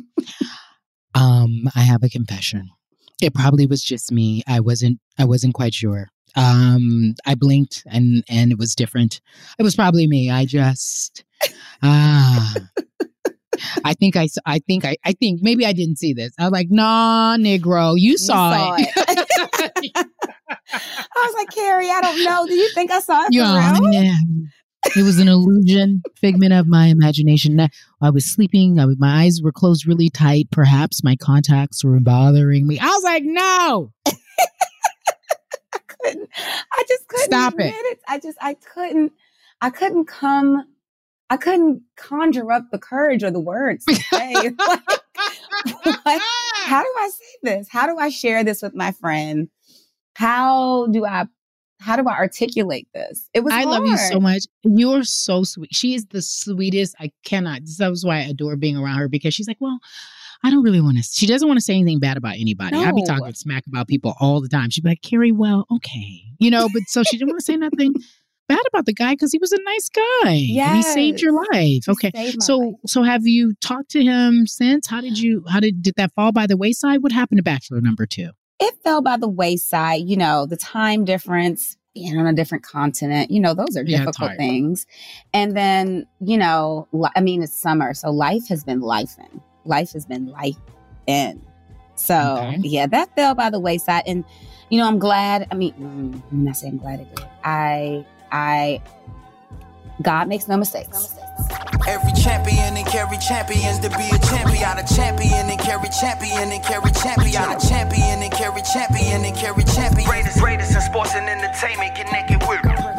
um, I have a confession. It probably was just me. I wasn't, I wasn't quite sure. Um, I blinked and, and it was different. It was probably me. I just, ah, I think I, I think I, I think maybe I didn't see this. I was like, nah, Negro, you saw, you saw it. it. I was like, Carrie, I don't know. Do you think I saw it? Yeah, yeah. It was an illusion, figment of my imagination. I was sleeping. I was, my eyes were closed really tight. Perhaps my contacts were bothering me. I was like, no. I just couldn't stop it. it. I just, I couldn't, I couldn't come, I couldn't conjure up the courage or the words to say, like, like, how do I say this? How do I share this with my friend? How do I, how do I articulate this? It was I hard. love you so much. You're so sweet. She is the sweetest. I cannot, that was why I adore being around her because she's like, well, I don't really want to, she doesn't want to say anything bad about anybody. No. I'd be talking smack about people all the time. She'd be like, Carrie, well, okay. You know, but so she didn't want to say nothing bad about the guy because he was a nice guy. Yeah. He saved your life. Okay. So, life. so have you talked to him since? How did you, how did, did that fall by the wayside? What happened to Bachelor number two? It fell by the wayside, you know, the time difference, being on a different continent, you know, those are Yeah, difficult it's hard. things. And then, you know, li- I mean, it's summer, so life has been lifing. Life has been life in. So, Okay. yeah, that fell by the wayside. And, you know, I'm glad. I mean, mm, I'm not saying glad it did. I, I, God makes no mistakes. No mistakes. Every champion and carry champions to be a champion. A champion and carry champion and carry champion. A champion and carry champion and carry champion. Greatest, greatest in sports and entertainment connected with.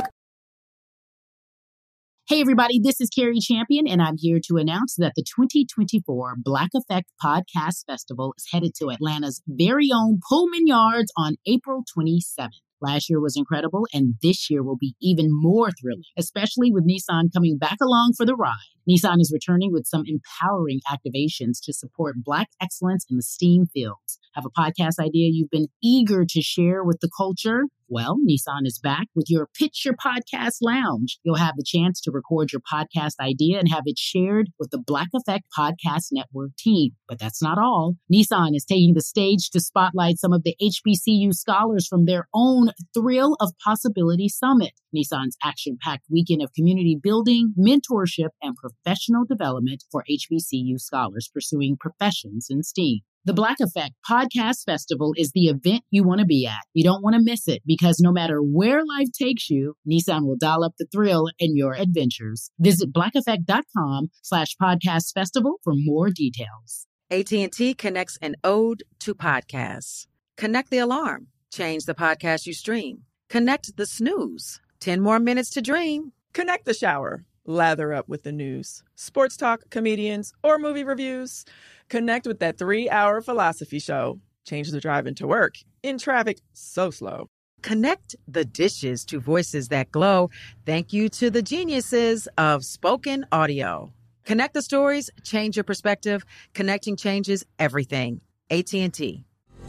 Hey, everybody, this is Carrie Champion, and I'm here to announce that the twenty twenty-four Black Effect Podcast Festival is headed to Atlanta's very own Pullman Yards on April twenty-seventh. Last year was incredible, and this year will be even more thrilling, especially with Nissan coming back along for the ride. Nissan is returning with some empowering activations to support Black excellence in the STEAM fields. Have a podcast idea you've been eager to share with the culture? Well, Nissan is back with your Pitch Your Podcast Lounge. You'll have the chance to record your podcast idea and have it shared with the Black Effect Podcast Network team. But that's not all. Nissan is taking the stage to spotlight some of the H B C U scholars from their own Thrill of Possibility Summit. Nissan's action-packed weekend of community building, mentorship, and professional development for H B C U scholars pursuing professions in STEAM. The Black Effect Podcast Festival is the event you want to be at. You don't want to miss it because no matter where life takes you, Nissan will dial up the thrill in your adventures. Visit blackeffect.com slash podcast festival for more details. A T and T connects an ode to podcasts. Connect the alarm. Change the podcast you stream. Connect the snooze. ten more minutes to dream. Connect the shower. Lather up with the news, sports talk, comedians, or movie reviews. Connect with that three-hour philosophy show. Change the drive into work in traffic so slow. Connect the dishes to voices that glow. Thank you to the geniuses of spoken audio. Connect the stories, change your perspective. Connecting changes everything. A T and T.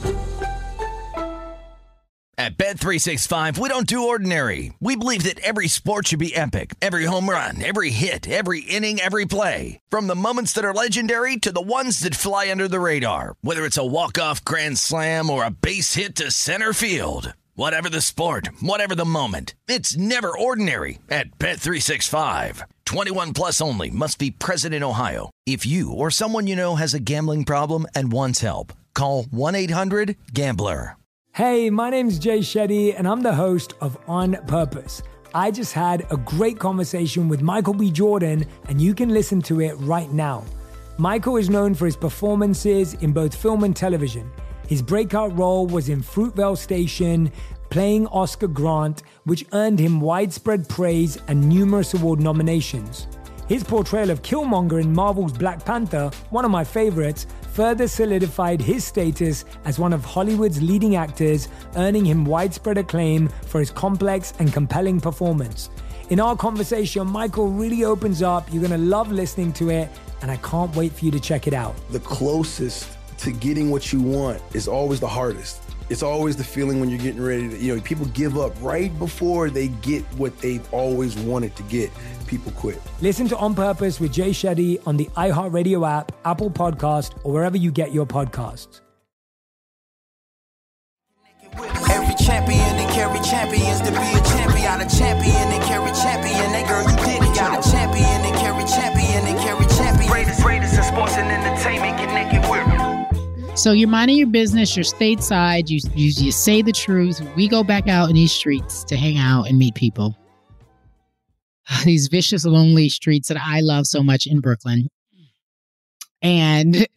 At Bet three sixty-five, we don't do ordinary. We believe that every sport should be epic. Every home run, every hit, every inning, every play. From the moments that are legendary to the ones that fly under the radar. Whether it's a walk-off grand slam or a base hit to center field. Whatever the sport, whatever the moment. It's never ordinary at Bet three sixty-five. twenty-one plus only. Must be present in Ohio. If you or someone you know has a gambling problem and wants help, call one eight hundred gambler. Hey, my name's Jay Shetty, and I'm the host of On Purpose. I just had a great conversation with Michael B. Jordan, and you can listen to it right now. Michael is known for his performances in both film and television. His breakout role was in Fruitvale Station, playing Oscar Grant, which earned him widespread praise and numerous award nominations. His portrayal of Killmonger in Marvel's Black Panther, one of my favorites, further solidified his status as one of Hollywood's leading actors, earning him widespread acclaim for his complex and compelling performance. In our conversation, Michael really opens up. You're going to love listening to it, and I can't wait for you to check it out. The closest to getting what you want is always the hardest. It's always the feeling when you're getting ready to, you know, people give up right before they get what they've always wanted to get. People quit. Listen to On Purpose with Jay Shetty on the iHeartRadio app, Apple Podcast, or wherever you get your podcasts. Every champion and carry champions to be a champion. Got a champion and carry champion. That girl, you did it. Got a champion and carry champion and carry champion. Greatest, greatest in sports and entertainment. Connected with them. So you're minding your business, you're stateside, you, you you say the truth. We go back out in these streets to hang out and meet people. These vicious, lonely streets that I love so much in Brooklyn. And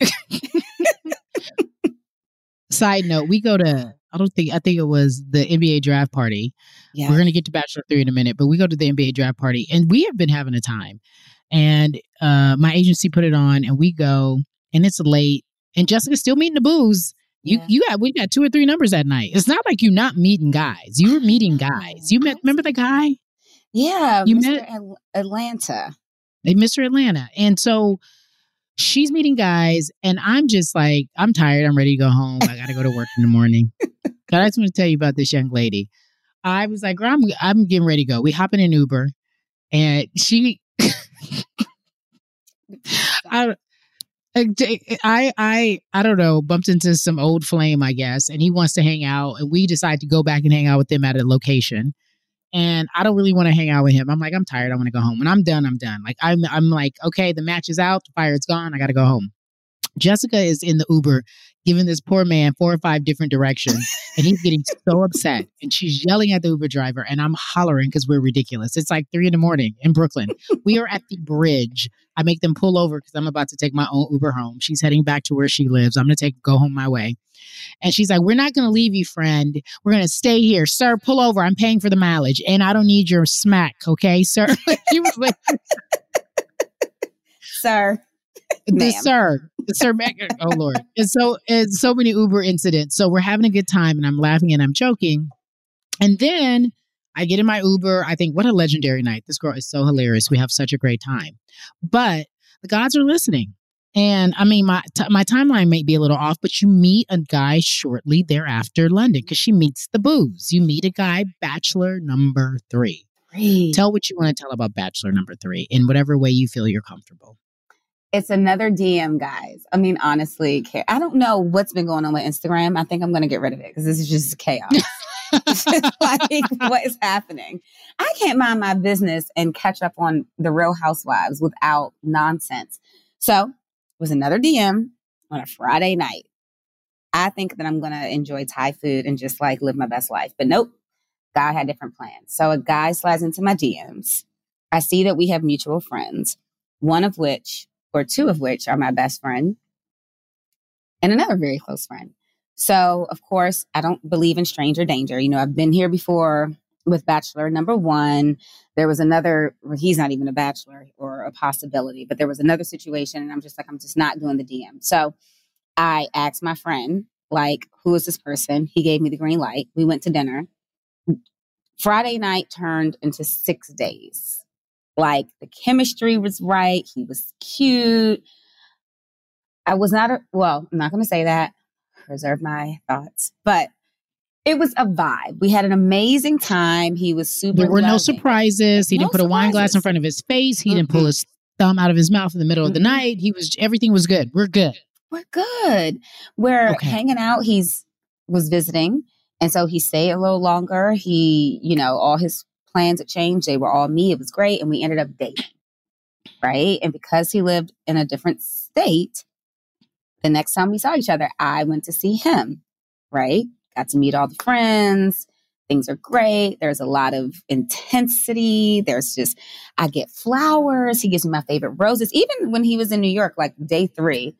side note, we go to, I don't think, I think it was the N B A draft party. Yeah. We're going to get to Bachelor three in a minute, but we go to the N B A draft party and we have been having a time. And uh, my agency put it on and we go and it's late and Jessica's still meeting the booze. You, yeah. you got, we got two or three numbers that night. It's not like you not meeting guys. You were meeting guys. You met, remember the guy? Yeah, you Mister met Al- Atlanta. Mister Atlanta. And so she's meeting guys, and I'm just like, I'm tired. I'm ready to go home. I got to go to work in the morning. But I just want to tell you about this young lady. I was like, I'm, I'm getting ready to go. We hop in an Uber, and she, I, I, I, I don't know, bumped into some old flame, I guess, and he wants to hang out, and we decide to go back and hang out with them at a location. And I don't really want to hang out with him. I'm like, I'm tired. I want to go home. When I'm done, I'm done. Like, I'm, I'm like, okay, the match is out. The fire is gone. I got to go home. Jessica is in the Uber giving this poor man four or five different directions. And he's getting so upset. And she's yelling at the Uber driver. And I'm hollering because we're ridiculous. It's like three in the morning in Brooklyn. We are at the bridge. I make them pull over because I'm about to take my own Uber home. She's heading back to where she lives. I'm going to take go home my way. And she's like, we're not going to leave you, friend. We're going to stay here. Sir, pull over. I'm paying for the mileage. And I don't need your smack. Okay, sir? She was like, sir. The Ma'am. sir. The sir. Oh, Lord. And so, and so many Uber incidents. So we're having a good time and I'm laughing and I'm joking. And then I get in my Uber. I think, what a legendary night. This girl is so hilarious. We have such a great time. But the gods are listening. And I mean, my t- my timeline may be a little off, but you meet a guy shortly thereafter, London, because she meets the booze. You meet a guy, Bachelor number three. Three. Tell what you want to tell about Bachelor number three in whatever way you feel you're comfortable. It's another D M, guys. I mean, honestly, I don't know what's been going on with Instagram. I think I'm going to get rid of it because this is just chaos. It's just like, what is happening? I can't mind my business and catch up on the Real Housewives without nonsense. So, was another D M on a Friday night. I think that I'm going to enjoy Thai food and just like live my best life. But nope, God had different plans. So a guy slides into my D Ms. I see that we have mutual friends, one of which, or two of which are my best friend and another very close friend. So, of course, I don't believe in stranger danger. You know, I've been here before with Bachelor number one. There was another, well, he's not even a bachelor or a possibility, but there was another situation and I'm just like, I'm just not doing the D M. So I asked my friend, like, who is this person? He gave me the green light. We went to dinner. Friday night turned into six days. Like, the chemistry was right. He was cute. I was not, a, well, I'm not going to say that. Reserve my thoughts. But it was a vibe. We had an amazing time. He was super There were loving. no surprises. He No didn't put a wine glass in surprises. front of his face. He Mm-mm. didn't pull his thumb out of his mouth in the middle of the Mm-mm. night. He was, everything was good. We're good. We're good. We're Okay. hanging out. He's was visiting. And so he stayed a little longer. He, you know, all his plans had changed. They were all me. It was great. And we ended up dating. Right. And because he lived in a different state, the next time we saw each other, I went to see him. Right. Got to meet all the friends. Things are great. There's a lot of intensity. There's just, I get flowers. He gives me my favorite roses. Even when he was in New York, like day three,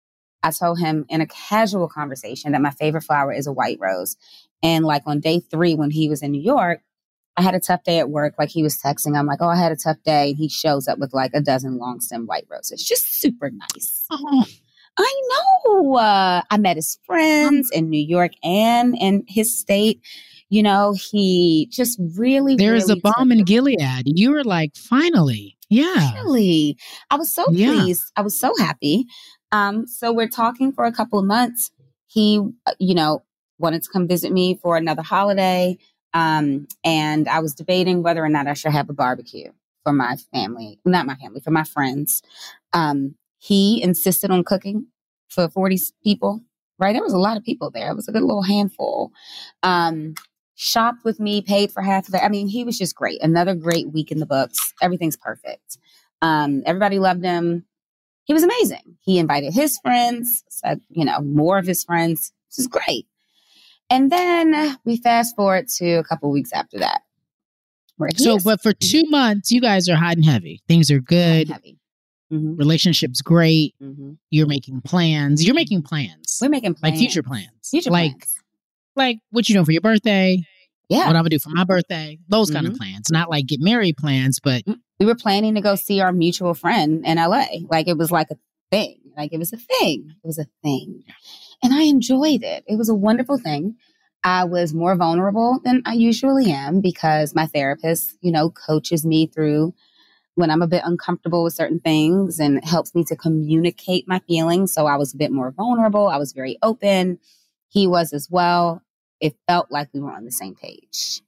I told him in a casual conversation that my favorite flower is a white rose. And like on day three, when he was in New York, I had a tough day at work. Like he was texting. I'm like, oh, I had a tough day. And he shows up with like a dozen long stem white roses. Just super nice. Oh, I know. Uh, I met his friends in New York and in his state. You know, he just really, there is really a bomb took- in Gilead. You were like, finally. Yeah. Really? I was so Yeah. pleased. I was so happy. Um, so we're talking for a couple of months. He, uh, you know, wanted to come visit me for another holiday. Um, and I was debating whether or not I should have a barbecue for my family, not my family, for my friends. Um, he insisted on cooking for forty people, right? There was a lot of people there. It was a good little handful. Um, shopped with me, paid for half of it. I mean, he was just great. Another great week in the books. Everything's perfect. Um, everybody loved him. He was amazing. He invited his friends, said, you know, more of his friends. This is great. And then we fast forward to a couple of weeks after that. Where he So, is but for two months, you guys are hot and heavy. Things are good. heavy. Mhm, Relationship's great. mhm. You're making plans. You're making plans. We're making plans. Like future plans. Future like, plans. like what you doing for your birthday? Yeah. What I'm gonna do for my birthday? Those kind of Mhm. plans. Not like get married plans, but We were planning to go see our mutual friend in L A. Like it was like a thing. Like it was a thing. It was a thing. And I enjoyed it. It was a wonderful thing. I was more vulnerable than I usually am because my therapist, you know, coaches me through when I'm a bit uncomfortable with certain things and helps me to communicate my feelings. So I was a bit more vulnerable. I was very open. He was as well. It felt like we were on the same page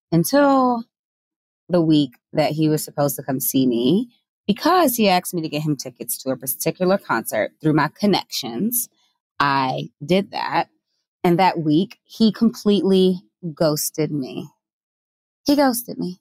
until the week that he was supposed to come see me because he asked me to get him tickets to a particular concert through my connections. I did that. And that week, he completely ghosted me. He ghosted me.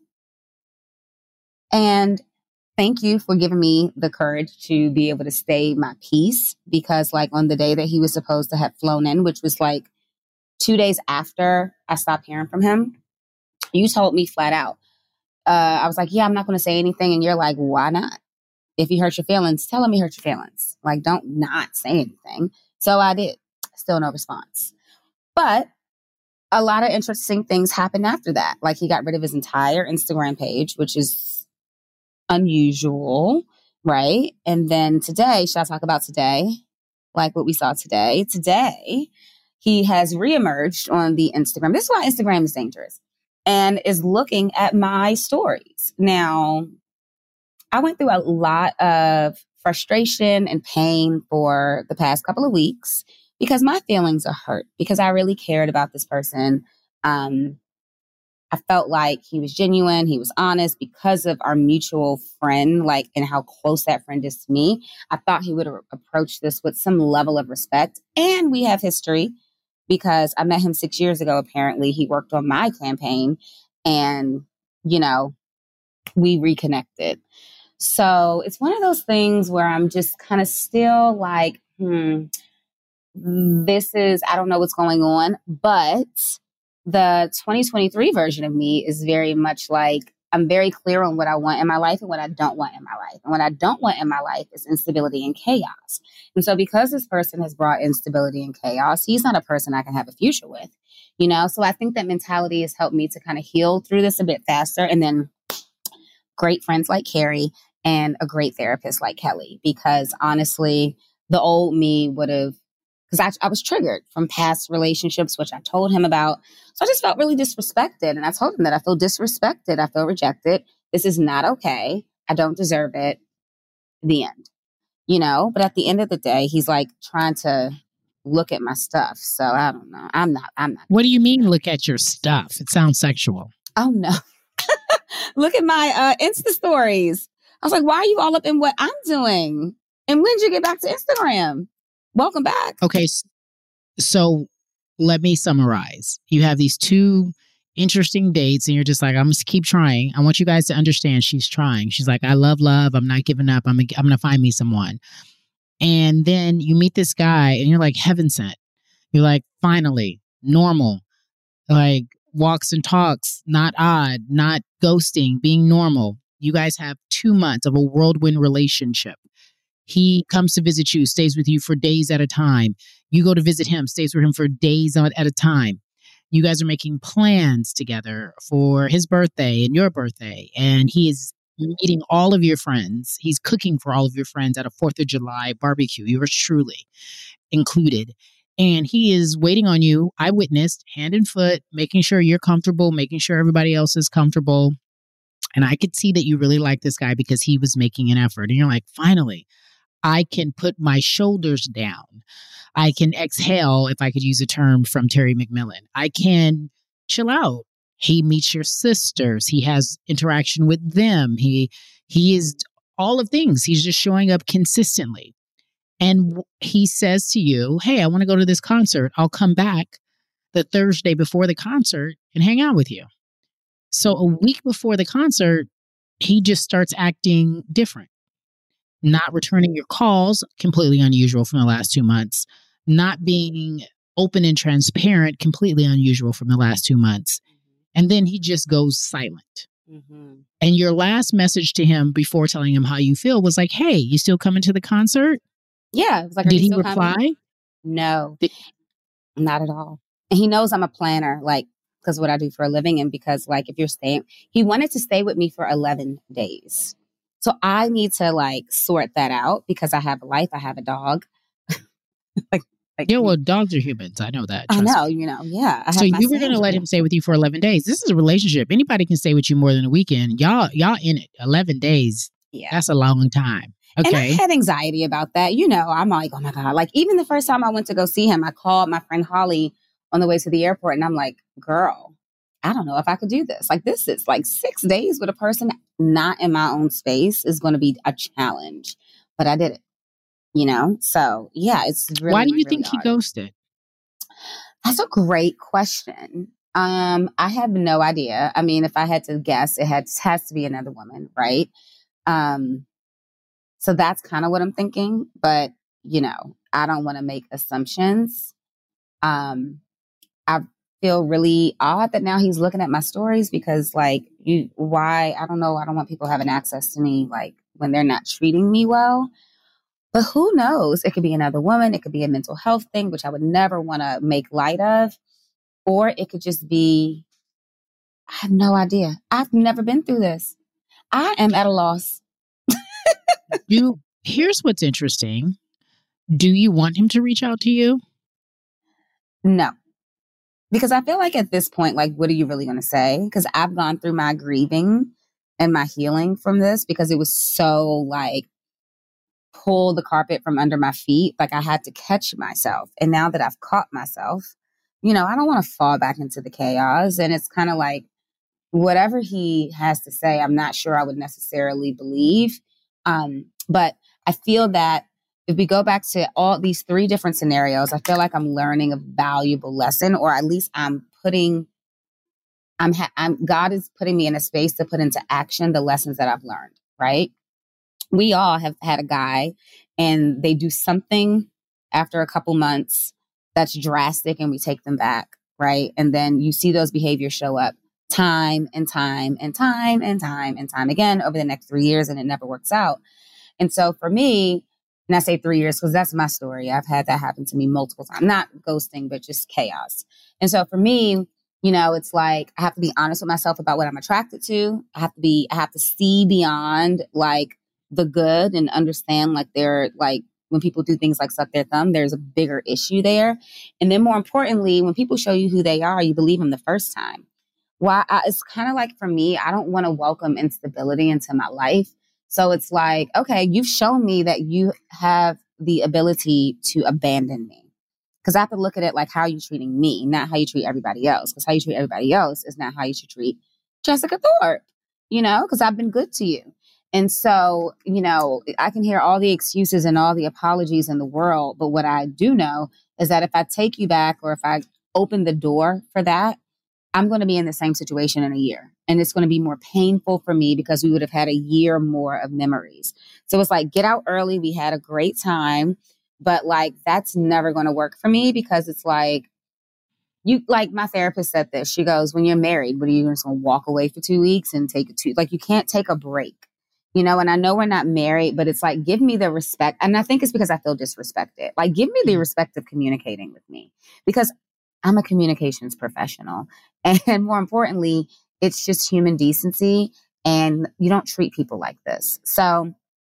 And thank you for giving me the courage to be able to stay my peace because like on the day that he was supposed to have flown in, which was like two days after I stopped hearing from him, you told me flat out, uh, I was like, yeah, I'm not going to say anything. And you're like, why not? If you hurt your feelings, tell him you hurt your feelings. Like, don't not say anything. So I did. Still no response. But a lot of interesting things happened after that. Like he got rid of his entire Instagram page, which is unusual, right? And then today, should I talk about today? Like what we saw today. Today, he has reemerged on the Instagram. This is why Instagram is dangerous. And is looking at my stories. Now, I went through a lot of frustration and pain for the past couple of weeks because my feelings are hurt because I really cared about this person. Um, I felt like he was genuine. He was honest because of our mutual friend, like, and how close that friend is to me. I thought he would a- approach this with some level of respect. And we have history because I met him six years ago. Apparently he worked on my campaign and, you know, we reconnected. So it's one of those things where I'm just kind of still like, hmm, this is, I don't know what's going on, but the twenty twenty-three version of me is very much like, I'm very clear on what I want in my life and what I don't want in my life. And what I don't want in my life is instability and chaos. And so because this person has brought instability and chaos, he's not a person I can have a future with, you know? So I think that mentality has helped me to kind of heal through this a bit faster. And then great friends like Carrie and a great therapist like Kelly, because honestly, the old me would have, because I, I was triggered from past relationships, which I told him about. So I just felt really disrespected. And I told him that I feel disrespected. I feel rejected. This is not okay. I don't deserve it. The end. You know, but at the end of the day, he's like trying to look at my stuff. So I don't know. I'm not, I'm not. What do you mean look at your stuff? It sounds sexual. Oh, no. Look at my uh, Insta stories. I was like, why are you all up in what I'm doing? And when did you get back to Instagram? Welcome back. Okay. So let me summarize. You have these two interesting dates and you're just like, I'm going to keep trying. I want you guys to understand she's trying. She's like, I love love. I'm not giving up. I'm, I'm going to find me someone. And then you meet this guy and you're like, heaven sent. You're like, finally, normal, like walks and talks, not odd, not ghosting, being normal. You guys have two months of a whirlwind relationship. He comes to visit you, stays with you for days at a time. You go to visit him, stays with him for days at a time. You guys are making plans together for his birthday and your birthday. And he is meeting all of your friends. He's cooking for all of your friends at a fourth of July barbecue. Yours truly included. And he is waiting on you. I witnessed hand and foot, making sure you're comfortable, making sure everybody else is comfortable. And I could see that you really like this guy because he was making an effort. And you're like, finally, I can put my shoulders down. I can exhale, if I could use a term from Terry McMillan. I can chill out. He meets your sisters. He has interaction with them. He he is all of things. He's just showing up consistently. And he says to you, hey, I want to go to this concert. I'll come back the Thursday before the concert and hang out with you. So a week before the concert, he just starts acting different. Not returning your calls, completely unusual from the last two months. Not being open and transparent, completely unusual from the last two months. And then he just goes silent. Mm-hmm. And your last message to him before telling him how you feel was like, hey, you still coming to the concert? Yeah. It was like, did he reply? Coming? No, Did- not at all. And he knows I'm a planner, like, because what I do for a living. And because, like, if you're staying, he wanted to stay with me for eleven days. So I need to, like, sort that out because I have a life. I have a dog. like, like, yeah, well, dogs are humans. I know that. I know, me. you know, yeah. I so you were going to let him stay with you for eleven days. This is a relationship. Anybody can stay with you more than a weekend. Y'all, y'all in it. eleven days. Yeah. That's a long time. Okay. And I had anxiety about that. You know, I'm like, oh my God. Like, even the first time I went to go see him, I called my friend Holly on the way to the airport and I'm like, girl, I don't know if I could do this. Like, this is like six days with a person not in my own space is going to be a challenge. But I did it, you know? So, yeah, it's really Why do you really think hard. he ghosted? That's a great question. Um, I have no idea. I mean, if I had to guess, it has, has to be another woman, right? Um, so that's kind of what I'm thinking. But, you know, I don't want to make assumptions. Um, I feel really odd that now he's looking at my stories because, like, you, why? I don't know. I don't want people having access to me, like, when they're not treating me well. But who knows? It could be another woman. It could be a mental health thing, which I would never want to make light of. Or it could just be, I have no idea. I've never been through this. I am at a loss. you, here's what's interesting. Do you want him to reach out to you? No. Because I feel like at this point, like, what are you really going to say? Because I've gone through my grieving and my healing from this because it was so, like, pull the carpet from under my feet. Like, I had to catch myself. And now that I've caught myself, you know, I don't want to fall back into the chaos. And it's kind of like, whatever he has to say, I'm not sure I would necessarily believe. Um, but I feel that if we go back to all these three different scenarios, I feel like I'm learning a valuable lesson, or at least I'm putting, I'm, ha- I'm, God is putting me in a space to put into action the lessons that I've learned, right? We all have had a guy and they do something after a couple months that's drastic and we take them back, right? And then you see those behaviors show up time and time and time and time and time again over the next three years, and it never works out. And so for me, and I say three years because that's my story. I've had that happen to me multiple times, not ghosting, but just chaos. And so for me, you know, it's like I have to be honest with myself about what I'm attracted to. I have to be, I have to see beyond like the good and understand like they're like, when people do things like suck their thumb, there's a bigger issue there. And then more importantly, when people show you who they are, you believe them the first time. Why? I, it's kind of like for me, I don't want to welcome instability into my life. So it's like, okay, you've shown me that you have the ability to abandon me. Because I have to look at it like how you're treating me, not how you treat everybody else. Because how you treat everybody else is not how you should treat Jessica Thorpe, you know, because I've been good to you. And so, you know, I can hear all the excuses and all the apologies in the world. But what I do know is that if I take you back or if I open the door for that, I'm going to be in the same situation in a year. And it's going to be more painful for me because we would have had a year more of memories. So it's like, get out early. We had a great time. But like, that's never going to work for me because it's like, you like my therapist said this. She goes, when you're married, what are you just going to walk away for two weeks and take a two? Like, you can't take a break. You know, and I know we're not married, but it's like, give me the respect. And I think it's because I feel disrespected. Like, give me the respect of communicating with me because I'm a communications professional. And more importantly, it's just human decency. And you don't treat people like this. So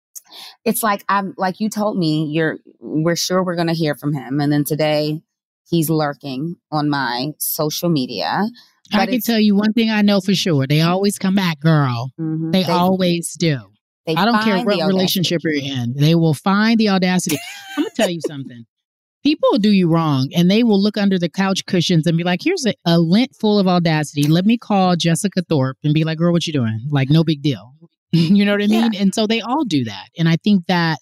it's like, I'm like you told me, you're, we're sure we're going to hear from him. And then today he's lurking on my social media. But I can tell you one thing I know for sure. They always come back, girl. Mm-hmm. They, They- always do. They I don't care find what the relationship audacity. you're in. They will find the audacity. I'm going to tell you something. People will do you wrong and they will look under the couch cushions and be like, here's a, a lint full of audacity. Let me call Jessica Thorpe and be like, girl, what you doing? Like, no big deal. You know what I mean? And so they all do that. And I think that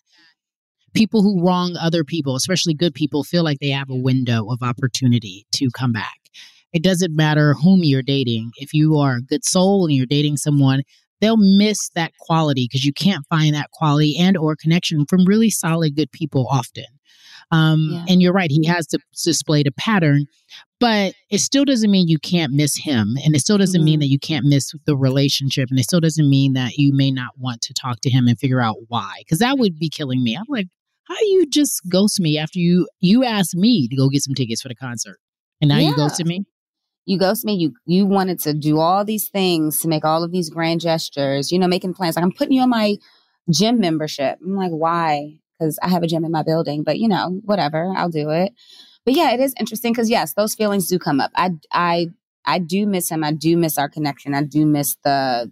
people who wrong other people, especially good people, feel like they have a window of opportunity to come back. It doesn't matter whom you're dating. If you are a good soul and you're dating someone, they'll miss that quality because you can't find that quality and or connection from really solid, good people often. Um, Yeah. And you're right. He has to, displayed a pattern, but it still doesn't mean you can't miss him. And it still doesn't Mhm. mean that you can't miss the relationship. And it still doesn't mean that you may not want to talk to him and figure out why. Because that would be killing me. I'm like, how do you just ghost me after you, you asked me to go get some tickets for the concert? And now you Yeah. ghosted me? You ghost me. You you wanted to do all these things to make all of these grand gestures, you know, making plans. Like, I'm putting you on my gym membership. I'm like, why? Because I have a gym in my building, but you know, whatever, I'll do it. But yeah, it is interesting because yes, those feelings do come up. I I I do miss him. I do miss our connection. I do miss the,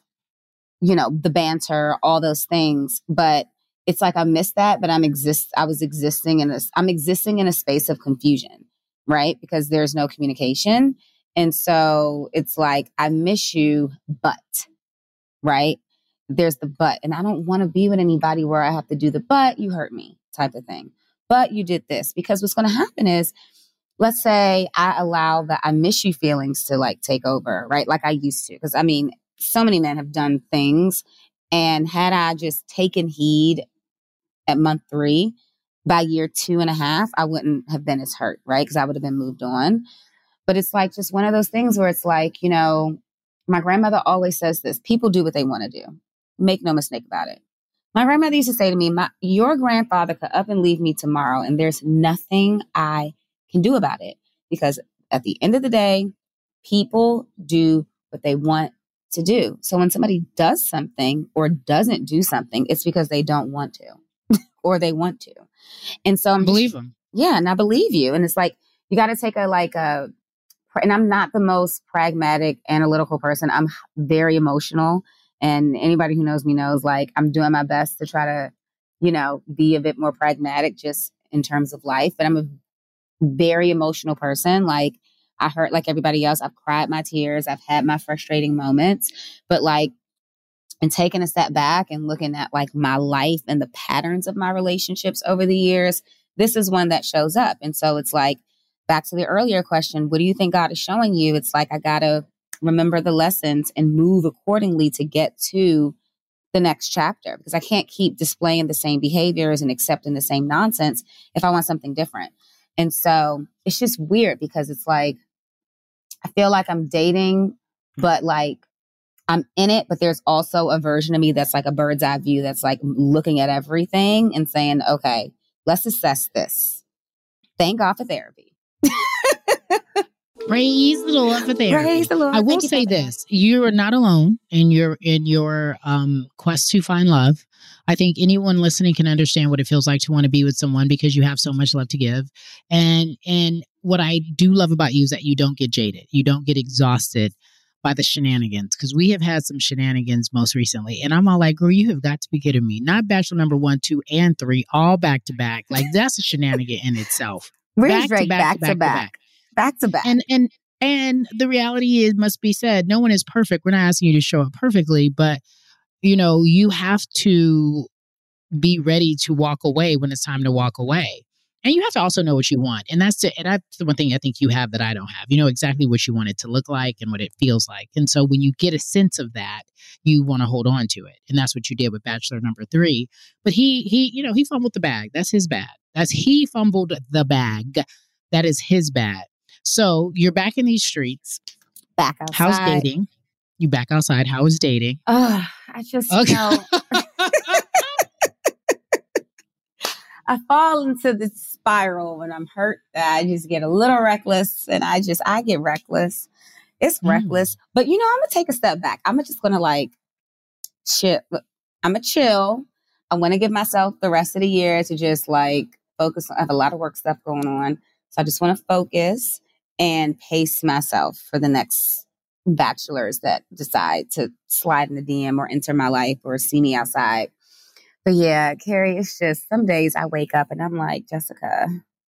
you know, the banter, all those things. But it's like I miss that, but I'm exist. I was existing in this. I'm existing in a space of confusion. Right? Because there's no communication. And so it's like, I miss you, but, right? There's the but. And I don't want to be with anybody where I have to do the but you hurt me type of thing. But you did this. Because what's going to happen is, let's say I allow the I miss you feelings to like take over, right? Like I used to. Because I mean, so many men have done things. And had I just taken heed at month three, by year two and a half, I wouldn't have been as hurt, right? Because I would have been moved on. But it's like just one of those things where it's like, you know, my grandmother always says this, people do what they want to do. Make no mistake about it. My grandmother used to say to me, my, your grandfather could up and leave me tomorrow and there's nothing I can do about it. Because at the end of the day, people do what they want to do. So when somebody does something or doesn't do something, it's because they don't want to or they want to. And so I'm Believe just, him. Yeah. And I believe you. And it's like, you got to take a, like a, and I'm not the most pragmatic, analytical person. I'm very emotional. And anybody who knows me knows, like, I'm doing my best to try to, you know, be a bit more pragmatic just in terms of life. But I'm a very emotional person. Like, I hurt like everybody else. I've cried my tears. I've had my frustrating moments. But like, and taking a step back and looking at like my life and the patterns of my relationships over the years, this is one that shows up. And so it's like, back to the earlier question, what do you think God is showing you? It's like, I got to remember the lessons and move accordingly to get to the next chapter, because I can't keep displaying the same behaviors and accepting the same nonsense if I want something different. And so it's just weird because it's like, I feel like I'm dating but like I'm in it, but there's also a version of me that's like a bird's eye view that's like looking at everything and saying, okay, let's assess this. Thank God for therapy. Praise the Lord for therapy. Praise the Lord. I will say this: you are not alone in your in your um, quest to find love. I think anyone listening can understand what it feels like to want to be with someone because you have so much love to give. And and what I do love about you is that you don't get jaded. You don't get exhausted by the shenanigans, because we have had some shenanigans most recently. And I'm all like, girl, you have got to be kidding me. Not Bachelor number one, two, and three, all back to back. Like, that's a shenanigan in itself. Back to back, back to back. Back to back. And and and the reality is, must be said, no one is perfect. We're not asking you to show up perfectly, but you know, you have to be ready to walk away when it's time to walk away. And you have to also know what you want. And that's the, and that's the one thing I think you have that I don't have. You know exactly what you want it to look like and what it feels like. And so when you get a sense of that, you want to hold on to it. And that's what you did with Bachelor number three. But he, he, you know, he fumbled the bag. That's his bad. That's he fumbled the bag. That is his bad. So you're back in these streets. Back outside. How's dating? You back outside. How is dating? Oh, I just, okay. you know, I fall into this spiral when I'm hurt. I just get a little reckless and I just, I get reckless. It's mm. reckless. But, you know, I'm going to take a step back. I'm just going to like chill. I'm going to chill. I'm going to give myself the rest of the year to just like focus. I have a lot of work stuff going on. So I just want to focus and pace myself for the next bachelors that decide to slide in the D M or enter my life or see me outside. But yeah, Carrie, it's just some days I wake up and I'm like, Jessica,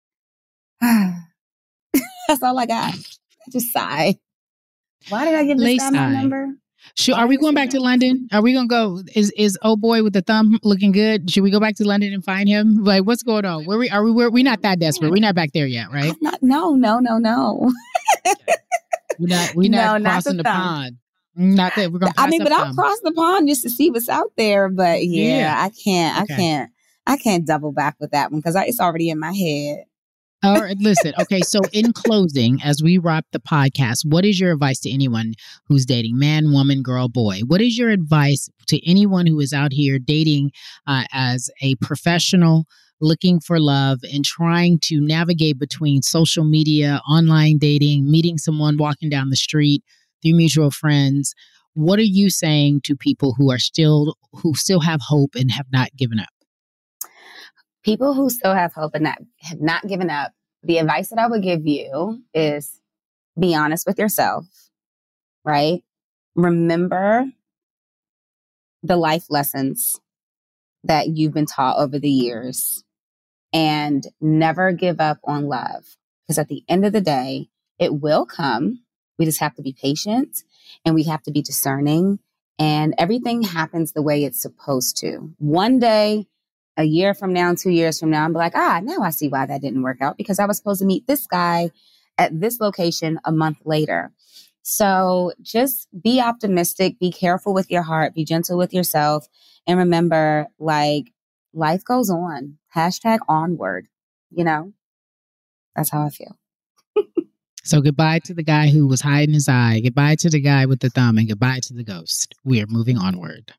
that's all I got. I just sigh. Why did I give this guy my number? Sure. Are we going back to London? Are we going to go? Is is old boy with the thumb looking good? Should we go back to London and find him? Like, what's going on? Where we are we? We're, we're not that desperate. We're not back there yet, right? Not, no, no, no, no. We're not. We're not no, crossing not the, the pond. Not that we're going. I mean, but I'll cross the pond just to see what's out there. But yeah, yeah. I can't. Okay. I can't. I can't double back with that one because it's already in my head. All right, listen. Okay, so in closing, as we wrap the podcast, what is your advice to anyone who's dating, man, woman, girl, boy? What is your advice to anyone who is out here dating uh, as a professional, looking for love and trying to navigate between social media, online dating, meeting someone walking down the street, through mutual friends? What are you saying to people who are still who still have hope and have not given up? People who still have hope and not, have not given up, the advice that I would give you is be honest with yourself, right? Remember the life lessons that you've been taught over the years and never give up on love. Because at the end of the day, it will come. We just have to be patient and we have to be discerning, and everything happens the way it's supposed to. One day, a year from now, two years from now, I'm like, ah, now I see why that didn't work out because I was supposed to meet this guy at this location a month later. So just be optimistic, be careful with your heart, be gentle with yourself. And remember, like, life goes on. Hashtag onward, you know, that's how I feel. So goodbye to the guy who was hiding his eye. Goodbye to the guy with the thumb and goodbye to the ghost. We are moving onward.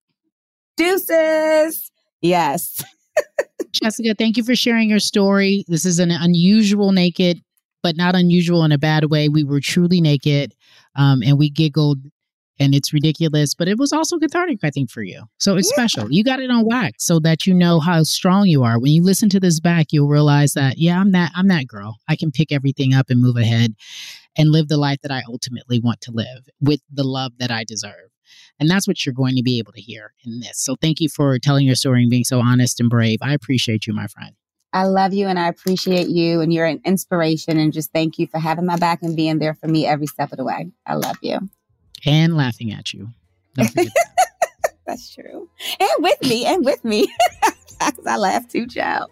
Deuces. Yes. Jessica, thank you for sharing your story. This is an unusual naked, but not unusual in a bad way. We were truly naked um, and we giggled and it's ridiculous, but it was also cathartic, I think, for you. So it's yeah. special. You got it on wax so that you know how strong you are. When you listen to this back, you'll realize that, yeah, I'm that, I'm that girl. I can pick everything up and move ahead and live the life that I ultimately want to live with the love that I deserve. And that's what you're going to be able to hear in this. So thank you for telling your story and being so honest and brave. I appreciate you, my friend. I love you and I appreciate you, and you're an inspiration, and just thank you for having my back and being there for me every step of the way. I love you. And laughing at you. Don't forget that. That's true. And with me, and with me. Because I laugh too, child.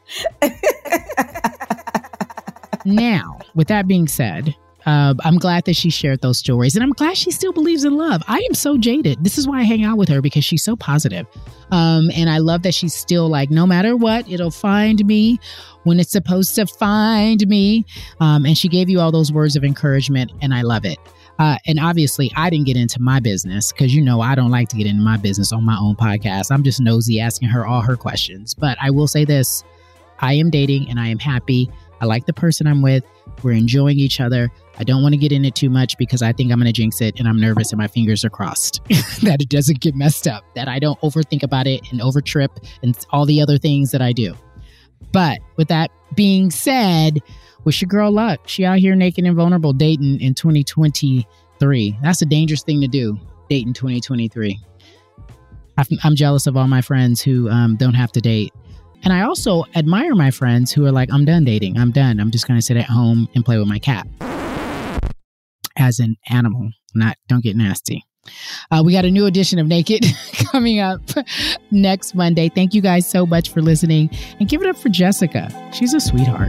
Now, with that being said, Uh, I'm glad that she shared those stories, and I'm glad she still believes in love. I am so jaded. This is why I hang out with her, because she's so positive. Um, and I love that she's still like, no matter what, it'll find me when it's supposed to find me. Um, and she gave you all those words of encouragement, and I love it. Uh, and obviously, I didn't get into my business because, you know, I don't like to get into my business on my own podcast. I'm just nosy asking her all her questions. But I will say this. I am dating and I am happy. I like the person I'm with. We're enjoying each other. I don't want to get in it too much because I think I'm going to jinx it and I'm nervous and my fingers are crossed that it doesn't get messed up, that I don't overthink about it and overtrip and all the other things that I do. But with that being said, wish your girl luck. She out here naked and vulnerable dating in twenty twenty-three. That's a dangerous thing to do, dating twenty twenty-three. I'm jealous of all my friends who um, don't have to date. And I also admire my friends who are like, I'm done dating. I'm done. I'm just going to sit at home and play with my cat. As an animal, not, don't get nasty. Uh, we got a new edition of Naked coming up next Monday. Thank you guys so much for listening, and give it up for Jessica. She's a sweetheart.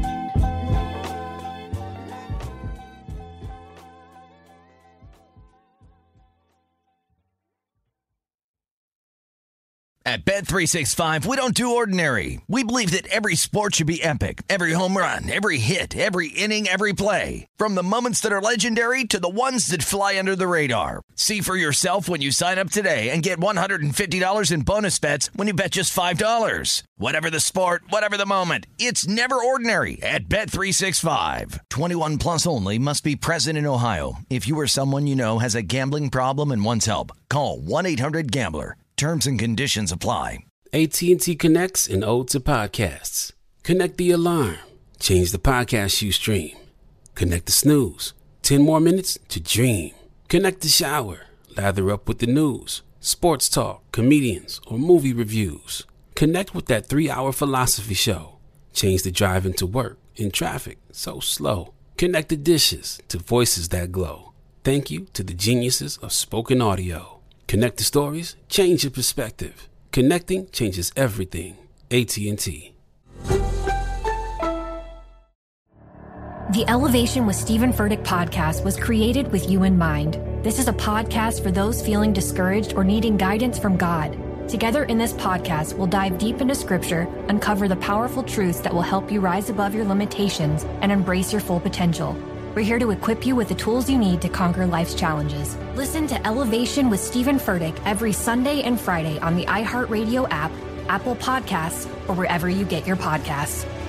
At Bet three sixty-five, we don't do ordinary. We believe that every sport should be epic. Every home run, every hit, every inning, every play. From the moments that are legendary to the ones that fly under the radar. See for yourself when you sign up today and get one hundred fifty dollars in bonus bets when you bet just five dollars. Whatever the sport, whatever the moment, it's never ordinary at Bet three sixty-five. twenty-one plus only. Must be present in Ohio. If you or someone you know has a gambling problem and wants help, call one eight hundred gambler. Terms and conditions apply. A T and T connects an ode to podcasts. Connect the alarm. Change the podcast you stream. Connect the snooze. Ten more minutes to dream. Connect the shower. Lather up with the news, sports talk, comedians, or movie reviews. Connect with that three-hour philosophy show. Change the drive into work in traffic so slow. Connect the dishes to voices that glow. Thank you to the geniuses of spoken audio. Connect the stories, change your perspective. Connecting changes everything. A T and T. The Elevation with Stephen Furtick podcast was created with you in mind. This is a podcast for those feeling discouraged or needing guidance from God. Together in this podcast, we'll dive deep into scripture, uncover the powerful truths that will help you rise above your limitations and embrace your full potential. We're here to equip you with the tools you need to conquer life's challenges. Listen to Elevation with Stephen Furtick every Sunday and Friday on the iHeartRadio app, Apple Podcasts, or wherever you get your podcasts.